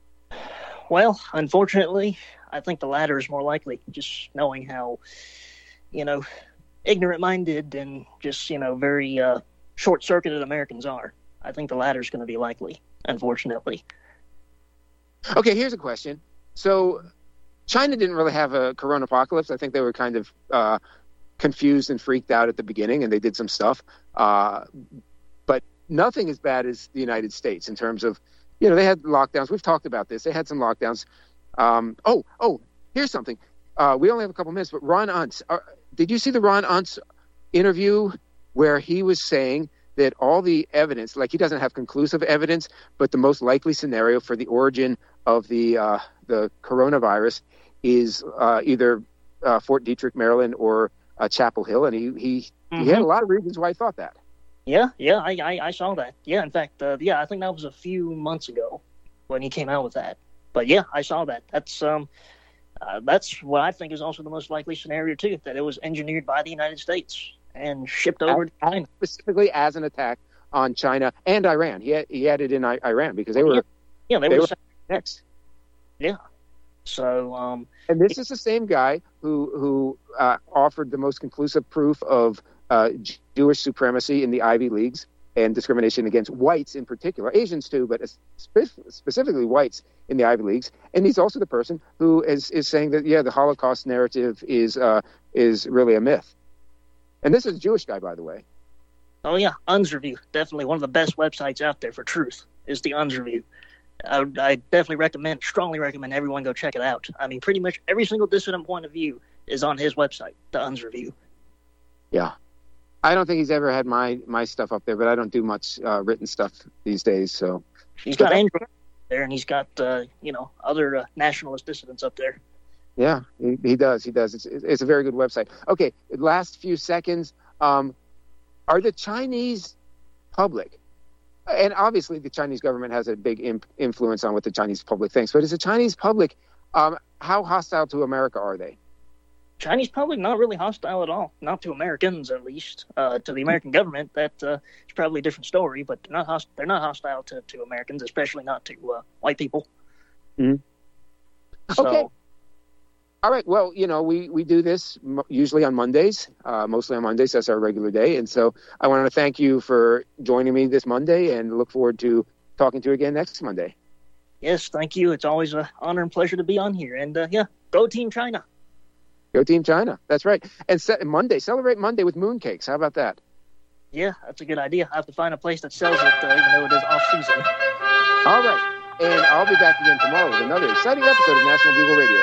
Well, unfortunately, I think the latter is more likely, just knowing how, you know, ignorant-minded and just, you know, very uh, short-circuited Americans are. I think the latter is going to be likely, unfortunately. Okay, here's a question. So China didn't really have a corona apocalypse. I think they were kind of uh, confused and freaked out at the beginning, and they did some stuff. Uh, but nothing as bad as the United States in terms of, you know, they had lockdowns. We've talked about this. They had some lockdowns. Um, oh, oh, here's something. Uh, we only have a couple minutes, but Ron Unz, uh, did you see the Ron Unz interview where he was saying that all the evidence, like he doesn't have conclusive evidence, but the most likely scenario for the origin of the uh, the coronavirus is uh, either uh, Fort Detrick, Maryland, or uh, Chapel Hill, and he he, mm-hmm. he had a lot of reasons why he thought that. Yeah, yeah, I, I, I saw that. Yeah, in fact, uh, yeah, I think that was a few months ago when he came out with that. But yeah, I saw that. That's um, uh, that's what I think is also the most likely scenario too. That it was engineered by the United States and shipped over as, to China, specifically as an attack on China and Iran. He had, he had it in I- Iran because they were yeah, yeah they, they were, were next. Yeah. So um, and this is the same guy who who uh, offered the most conclusive proof of uh, Jewish supremacy in the Ivy Leagues and discrimination against whites in particular, Asians too, but spe- specifically whites in the Ivy Leagues. And he's also the person who is, is saying that, yeah, the Holocaust narrative is uh, is really a myth. And this is a Jewish guy, by the way. Oh, yeah, Unz Review. Definitely one of the best websites out there for truth is the Unz Review. I, I definitely recommend, strongly recommend everyone go check it out. I mean, pretty much every single dissident point of view is on his website, the Unz Review. Yeah. I don't think he's ever had my, my stuff up there, but I don't do much uh, written stuff these days. So he's got Andrew there, and he's got uh, you know other uh, nationalist dissidents up there. Yeah, he, he does. He does. It's it's a very good website. Okay, last few seconds. Um, are the Chinese public, and obviously the Chinese government has a big imp- influence on what the Chinese public thinks, but is the Chinese public, um, how hostile to America are they? Chinese public, not really hostile at all. Not to Americans, at least. Uh, to the American government, that uh, is probably a different story. But they're not host- they're not hostile to, to Americans, especially not to uh, white people. Mm-hmm. So, okay. All right. Well, you know, we, we do this m- usually on Mondays, uh, mostly on Mondays. That's our regular day. And so I want to thank you for joining me this Monday and look forward to talking to you again next Monday. Yes, thank you. It's always an honor and pleasure to be on here. And, uh, yeah, go Team China. Go Team China. That's right. And se- Monday, celebrate Monday with mooncakes. How about that? Yeah, that's a good idea. I have to find a place that sells it, uh, even though it is off-season. All right. And I'll be back again tomorrow with another exciting episode of National Bugle Radio.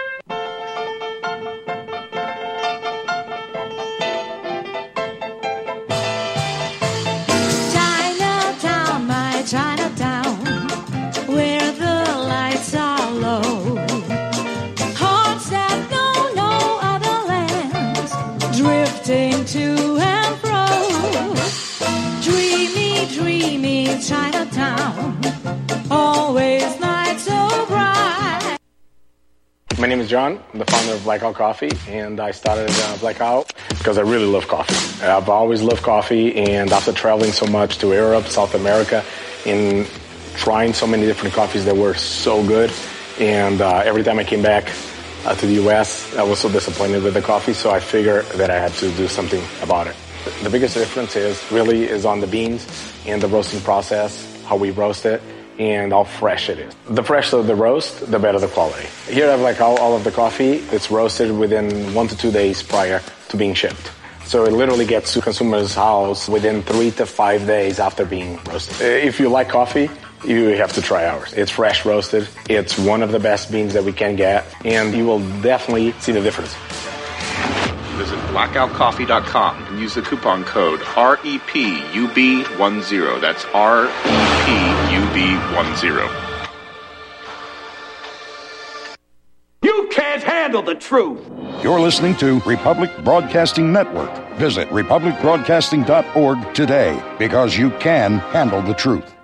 Chinatown, my Chinatown, where the lights are low. Hearts that know no other lands, drifting to and fro. Dreamy, dreamy Chinatown, always night so bright. My name is John. I'm the founder of Blackout Coffee, and I started uh, Blackout because I really love coffee. I've always loved coffee, and after traveling so much to Europe, South America, and trying so many different coffees that were so good, and uh, every time I came back uh, to the U S, I was so disappointed with the coffee, so I figured that I had to do something about it. The biggest difference is really is on the beans and the roasting process, how we roast it, and how fresh it is. The fresher the roast, the better the quality. Here I have like all, all of the coffee. It's roasted within one to two days prior to being shipped. So it literally gets to consumer's house within three to five days after being roasted. If you like coffee, you have to try ours. It's fresh roasted. It's one of the best beans that we can get, and you will definitely see the difference. Visit blackout coffee dot com and use the coupon code R E P U B ten. That's R E P U B ten. You can't handle the truth. You're listening to Republic Broadcasting Network, Visit republic broadcasting dot org today, because you can handle the truth.